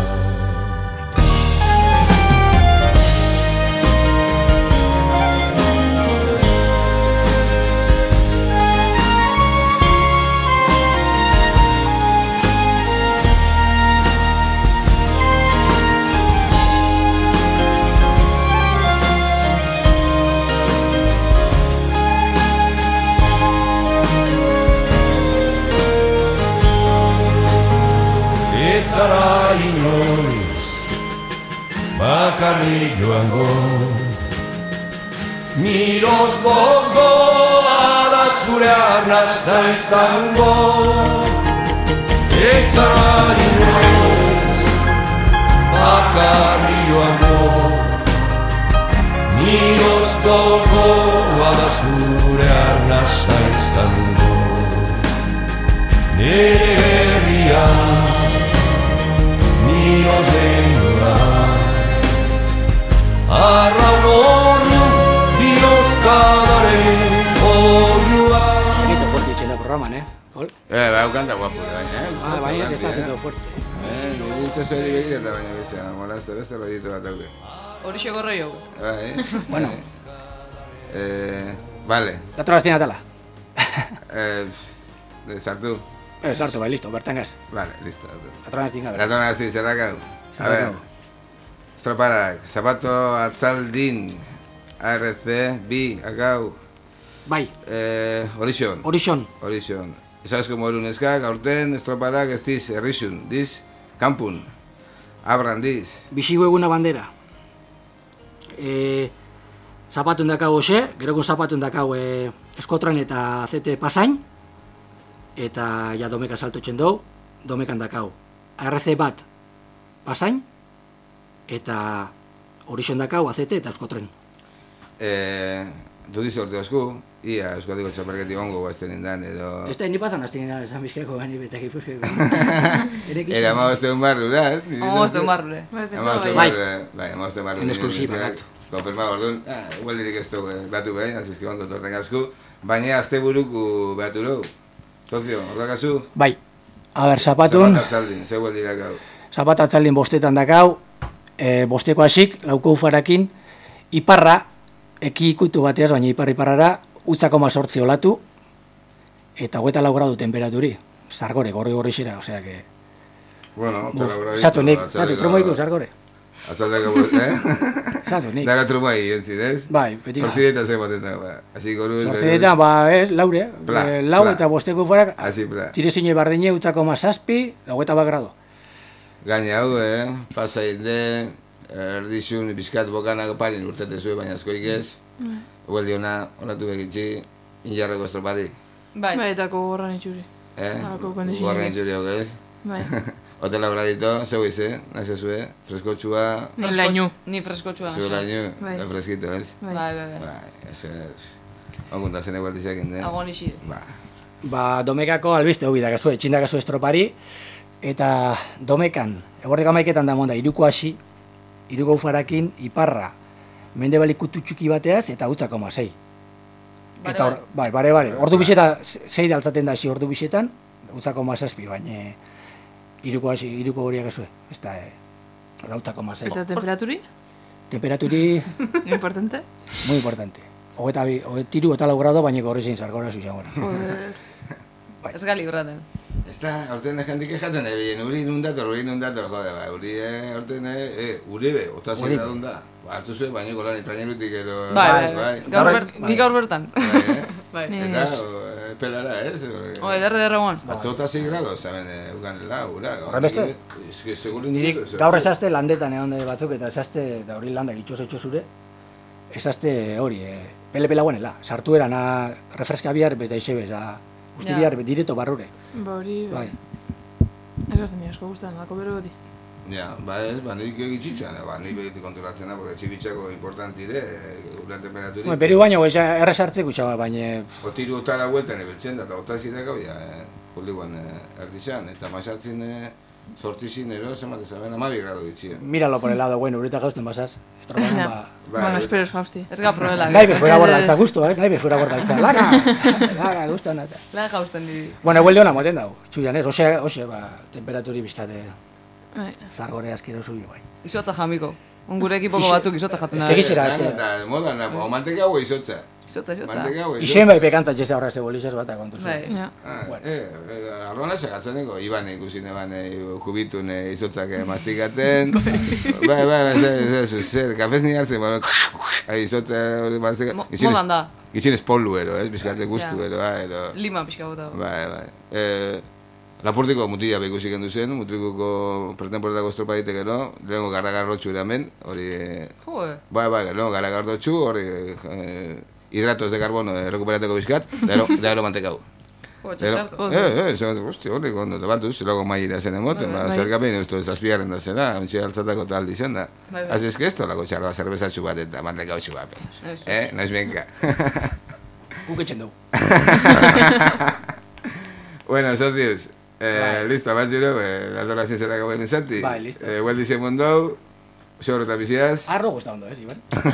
Zara inoiz bakarrik joango, miroz gogoa da zure arnazta izango. Ez zara inoiz bakarrik joango, miroz gogoa da zure arnazta izango. Nere herrian miros denora, arraun horru biozkadaren horrua. Bonito fuerte itxen da programan, eh? Kol? Eh, bai, kanta guapo, baina, eh? Ah, baina ez está haciendo fuerte. Eh, nintzo zori begira eta baina bezala, molazte beste rollito bat dauke. Horixe gorro jau. Bai, Bueno. Eh, vale. Dator aztien atala. Eh, sartu. Eh, sartu, bai, listo, bertan gaz. Vale, listo. Dator aztien gabe. Ratón así, zer dakau? A Zer ver, dakau? estroparak, zapato atzaldin, A R C, bi, akau, Bai, eh, orixon. Orixon. Orixon. Esasko morun eskak, aurten estroparak ez diz, errixun, diz, kampun, abran diz. Bixigo eguna bandera. E, zapatun dakau hoxe, geroko zapatun dakau e, eskotran eta azete pasain, eta ja domeka saltotzen dugu, domekan dakau. A R C bat pasain, eta Orixon dakau azete eta eskotren. Eh, du diz orte osku, ia euskadiko txaperketi ongo guazten indan, edo... Ez da, ni pazan azten gana esan bizkeko gani beta gipuzkeko. Era amabozte un barru, da? Amabozte un barru, eh? Amabozte un Bai. barru, bai, amabozte un barru. En exclusiva, gato. Konfirma orduan, ah, igual dirik ez dugu batu behin, azizki ondo torten gazku, baina azte buruku behatu lou. Socio, ordakazu? Bai, a ber, zapatun, Zapatatzaldin, zeu dirak hau. zapatatzaldin bostetan dakau, e, bosteko hasik, lauko ufarakin, iparra, eki ikutu bateaz, baina ipar-iparrara, utzako mazortzi olatu, eta hogeita lau gradu temperaturi. Zargore, gorri-gorri xera, osea que... Bueno, te lo grabito. Zatu nik, zatu, trumoiku, zargore. Atzaldeko bost, eh? Zatu nik. Dara trumoi, entzit, ez? Bai, beti Zortzi dieta zen baten da, ba. Asi goru... Zortzidetan, ba, ez, laure, Pla, eh, lau pla. eta bosteko ufarak, Asi, pla. tire zinei bardine, utzako mazazpi, hogeita bat gradu. Gaina hau, eh? Pasain den, erdizun, bizkat bokanak parin urtete zuen, baina askorik ez. Hueldi hona, honatu begitzi, injarreko estropadi. Bai. Bai, eta gogorran itxuri. Eh? Halako kondizioak. Guarren itxuri hau, ez? Bai. Hotela gradito, zeu ize, nahi zue, freskotxua, Ni lainu. Ni freskotxua. zeu lainu, Bai. da freskito, ez? Bai, bai, bai. Bai, eso es. Ongunta zen egual dizakin, eh? Agon ixire. Ba, Ba, domekako albiste hobi dakazu, etxindakazu estropari, eta domekan, egordeko amaiketan da monda, iruko hasi, iruko ufarakin, iparra, mendebali kutu txuki bateaz, eta utzako mazei. Bare, Eta hor, bai, bare, bare, ordu biseta, zei da altzaten da hasi ordu bisetan, utzako mazazpi, baina iruko hasi, iruko horiak ezue, ez da, e, da utzako mazei. Eta temperaturi? Temperaturi, Importante? muy importante. Hogeta bi, hoge, tiru eta lau grado, baina gorri zein zargora zuzan gora. Joder. Bai, Ez gali urraten. Ez da, orten jendik ejaten ebien, uri inundator, uri inundator, jode, ba, uri, eh, orten, eh, uri be, otazien da dunda. Ba, hartu zuen, baina golan itrainerutik ero... Bai, bai, gaur ber, ni gaur bertan. Bai, eta, pelara, ez? Oi, derre derre guan. Atzo otazien grado, zaben, uganela, ura. Horren beste? Ez que, segurin... Nirik gaur esazte landetan egon batzuk, eta esazte, eta hori landak itxoz etxo zure, esazte hori, pele-pela guanela. Sartu erana refreska bihar, bete ixe bez, guzti bihar, direto barrure. Ba hori, bai. Ez gazten asko guztan, dako bero goti. Ja, ba ez, ba nik egitxitzen, ba nik begitik konturatzena, porque txibitzako importanti de, ulan temperaturik. Bueno, beri baino, errezartzeko txaba, baina... Otiru otara huetan ebeltzen da, eta otazidek hau, ja, kuliguan erdizan, eta masatzen sortizin ero, zemate zaben, amabi grado ditxien. Míralo por el lado, bueno, ureta gauzten basaz. Estrobanan, ba... Bueno, espero ez gausti. Ez ga probela. Gaibe fuera bordaltza, gusto, eh? Gaibe fuera bordaltza. Laga! Laga, gusto nata. Laga gausten diri. Bueno, huelde hona moten dau, txuian ez, ose, ose, ba, temperaturi bizkate... Zargore askero zubi bai. Izotza jamiko. Ongure ekipoko batzuk izotza jaten da. Segizera, Eta modan, o manteka hau izotza. Izotza, izotza. Manteka hau izotza. Ixen bai pekanta txeza horra ze bolixas bat akontu Bai. Arroan segatzeneko, iban ikusin eban kubitun izotzak mastikaten. Bai, bai, bai, zer, kafez ni hartzen, bueno, izotza mastika. Modan da. Gitxin espollu ero, ez, bizkate guztu ero, ero. Lima pixka bota. Bai, bai. Lapurtiko mutila behikusik endu zen, mutrikuko pretemporetako estropadik ero, lehenko garragarrotxu eramen, hori... Joe. Bai, bai, lehenko garragarrotxu, hori hidratos de carbono rekuperateko bizkat, da ero mantekau. Jo, txatxarko. Eh, eh, zematu, hosti, hori, kondo, tebantuz, lago maila zen emoten, ba, zergapein usto zazpigarren da zera, ontsi altzatako taldi zen da. Haz ez que esto, lago txarroa zerbezatxu bat eta mantekau txu bat, eh, naiz benka. Guk etxen dugu. Bueno, sotius, Eh, listo, bat zero, eh, la tola zinzera gauen izati. Bai, listo. Eh, Hueldi zen mondou, xorro eta biziaz. Arro guzta ondo, ez, Iban?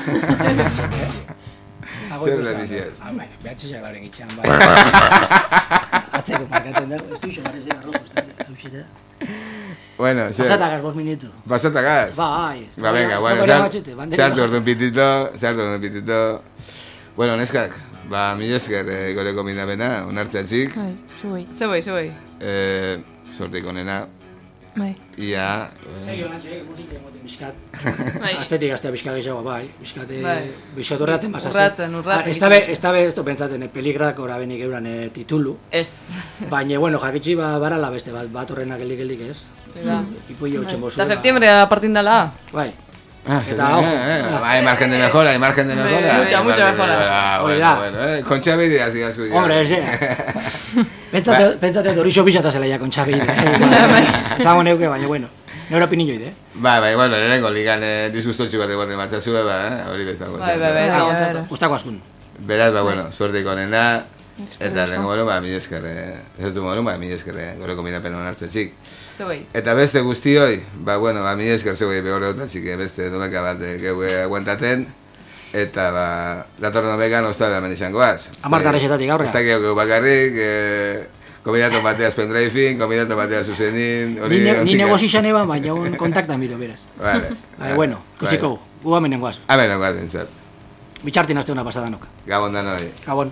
Xorro eta biziaz. Ah, bai, behatxezak lauren itxan, bai. Atzeko parkaten dago, ez du iso barrez arro guzta. Bueno, xe. Pasatagaz, bost minutu. Pasatagaz? Bai. Ba, venga, bueno, sartu orduan pitito, sartu orduan pitito. Bueno, neskak, ba, mi esker eh, goreko minapena, onartzeatzik. Bai, zuei. Zeuei, zeuei. Eh, sorteik onena. Bai. Ia... Segio nantxerek, musik emoten bizkat. Bai. Astetik aztea bizkat gehiago, bai. Bizkat, Bai. bizkat urratzen basaz. Urratzen, urratzen. Ez tabe, ez tabe, ez to pentsaten, peligrak orabenik euran eh, titulu. Ez. Baina, bueno, jakitxi ba, barala beste bat, bat horrenak elik-elik ez. Da. Ipuio utxen bozu. Da septiembrea partindala. Bai. Ah, Eta, ojo. Hay margen de mejora, hay margen de mejora. Mucha, mucha mejora. Bueno, bueno, eh, Kontxa Beide hasi gazu. Hombre, ese. Pentsate, pentsate dorixo pixata zela ja Kontxa Beide. Zango neuke, baina, bueno. Neuro pinilloid, eh? Bai, bai, bueno, lehenengo ligan disgustotxu bat egoten matzazue, ba, hori bezango. Bai, bai, bai, ez dago txato. Gustako askun. Beraz, ba, bueno, suerteik onena. Eta lehenko moru, ba, mi eskerre. Ez dut moru, ba, mi eskerre. Goreko minapen onartze txik. Zeuei. Eta beste guztioi, ba, bueno, ba, mi esker zeuei behore dut, txik, beste domeka bat geue aguantaten. Eta, ba, datorren domekan ostada hemen izangoaz. Amarta resetatik aurrera. Ez da geu bakarrik, eh, kombinato bateaz pendriving, kombinato bateaz zuzenin, hori... Ni negozi izan eban, baina un kontakta miro, beraz. Vale. Bai, bueno, kusiko gu, gu hamen nengoaz. Hamen nengoaz, entzat. Bitxartin azte una pasadanok. Gabon da noi. Gabon.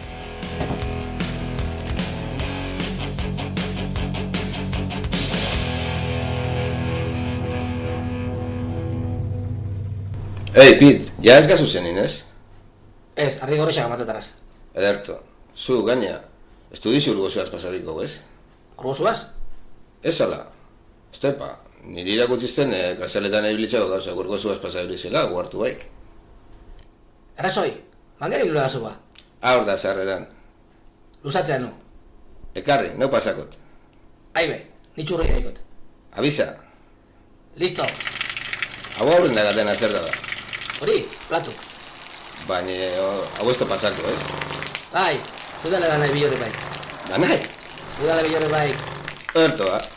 Ei, Pit, ja ez gazu zenin, ez? Ez, arri gorrexak amatetarraz. Ederto, zu, gaina, estudizu urgozuaz pasabiko, ez? Urgozuaz? Ez ala, estepa, niri irakutzizten eh, kasaletan ebilitxako gauza urgozuaz pasabilizela, guartu baik. Errazoi, mangeri gilo da zuba. Haur da zarreran. Luzatzea nu. Ekarri, neu pasakot. Aibe, nitxurri gaikot. Abisa. Listo. Hau aurren dagatena zer da da. Hori, platu. Baina, hau ez da pasako, ez? Bai, udale da nahi bilore bai. Da nahi? Udale bilore bai. Erto, ha?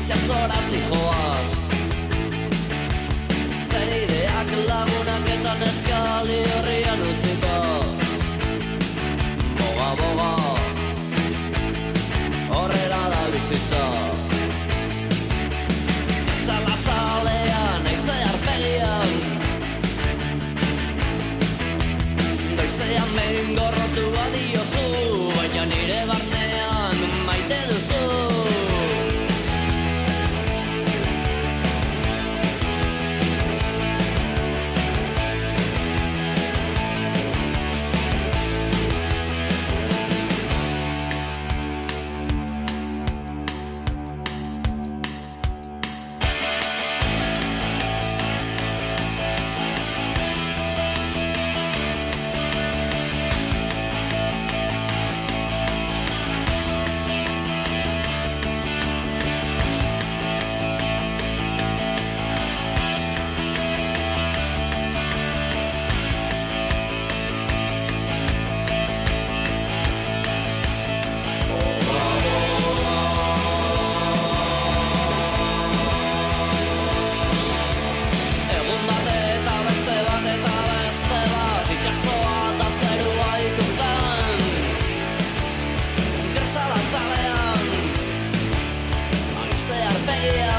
Itxasora zijoaz Zer ideak lagunak eta neskali horrian utziko Boga, boga Horrela da bizitza Zala zalean, naize arpegian Noizean behin gorrotu badiozu Baina nire barnean maite duzu Yeah.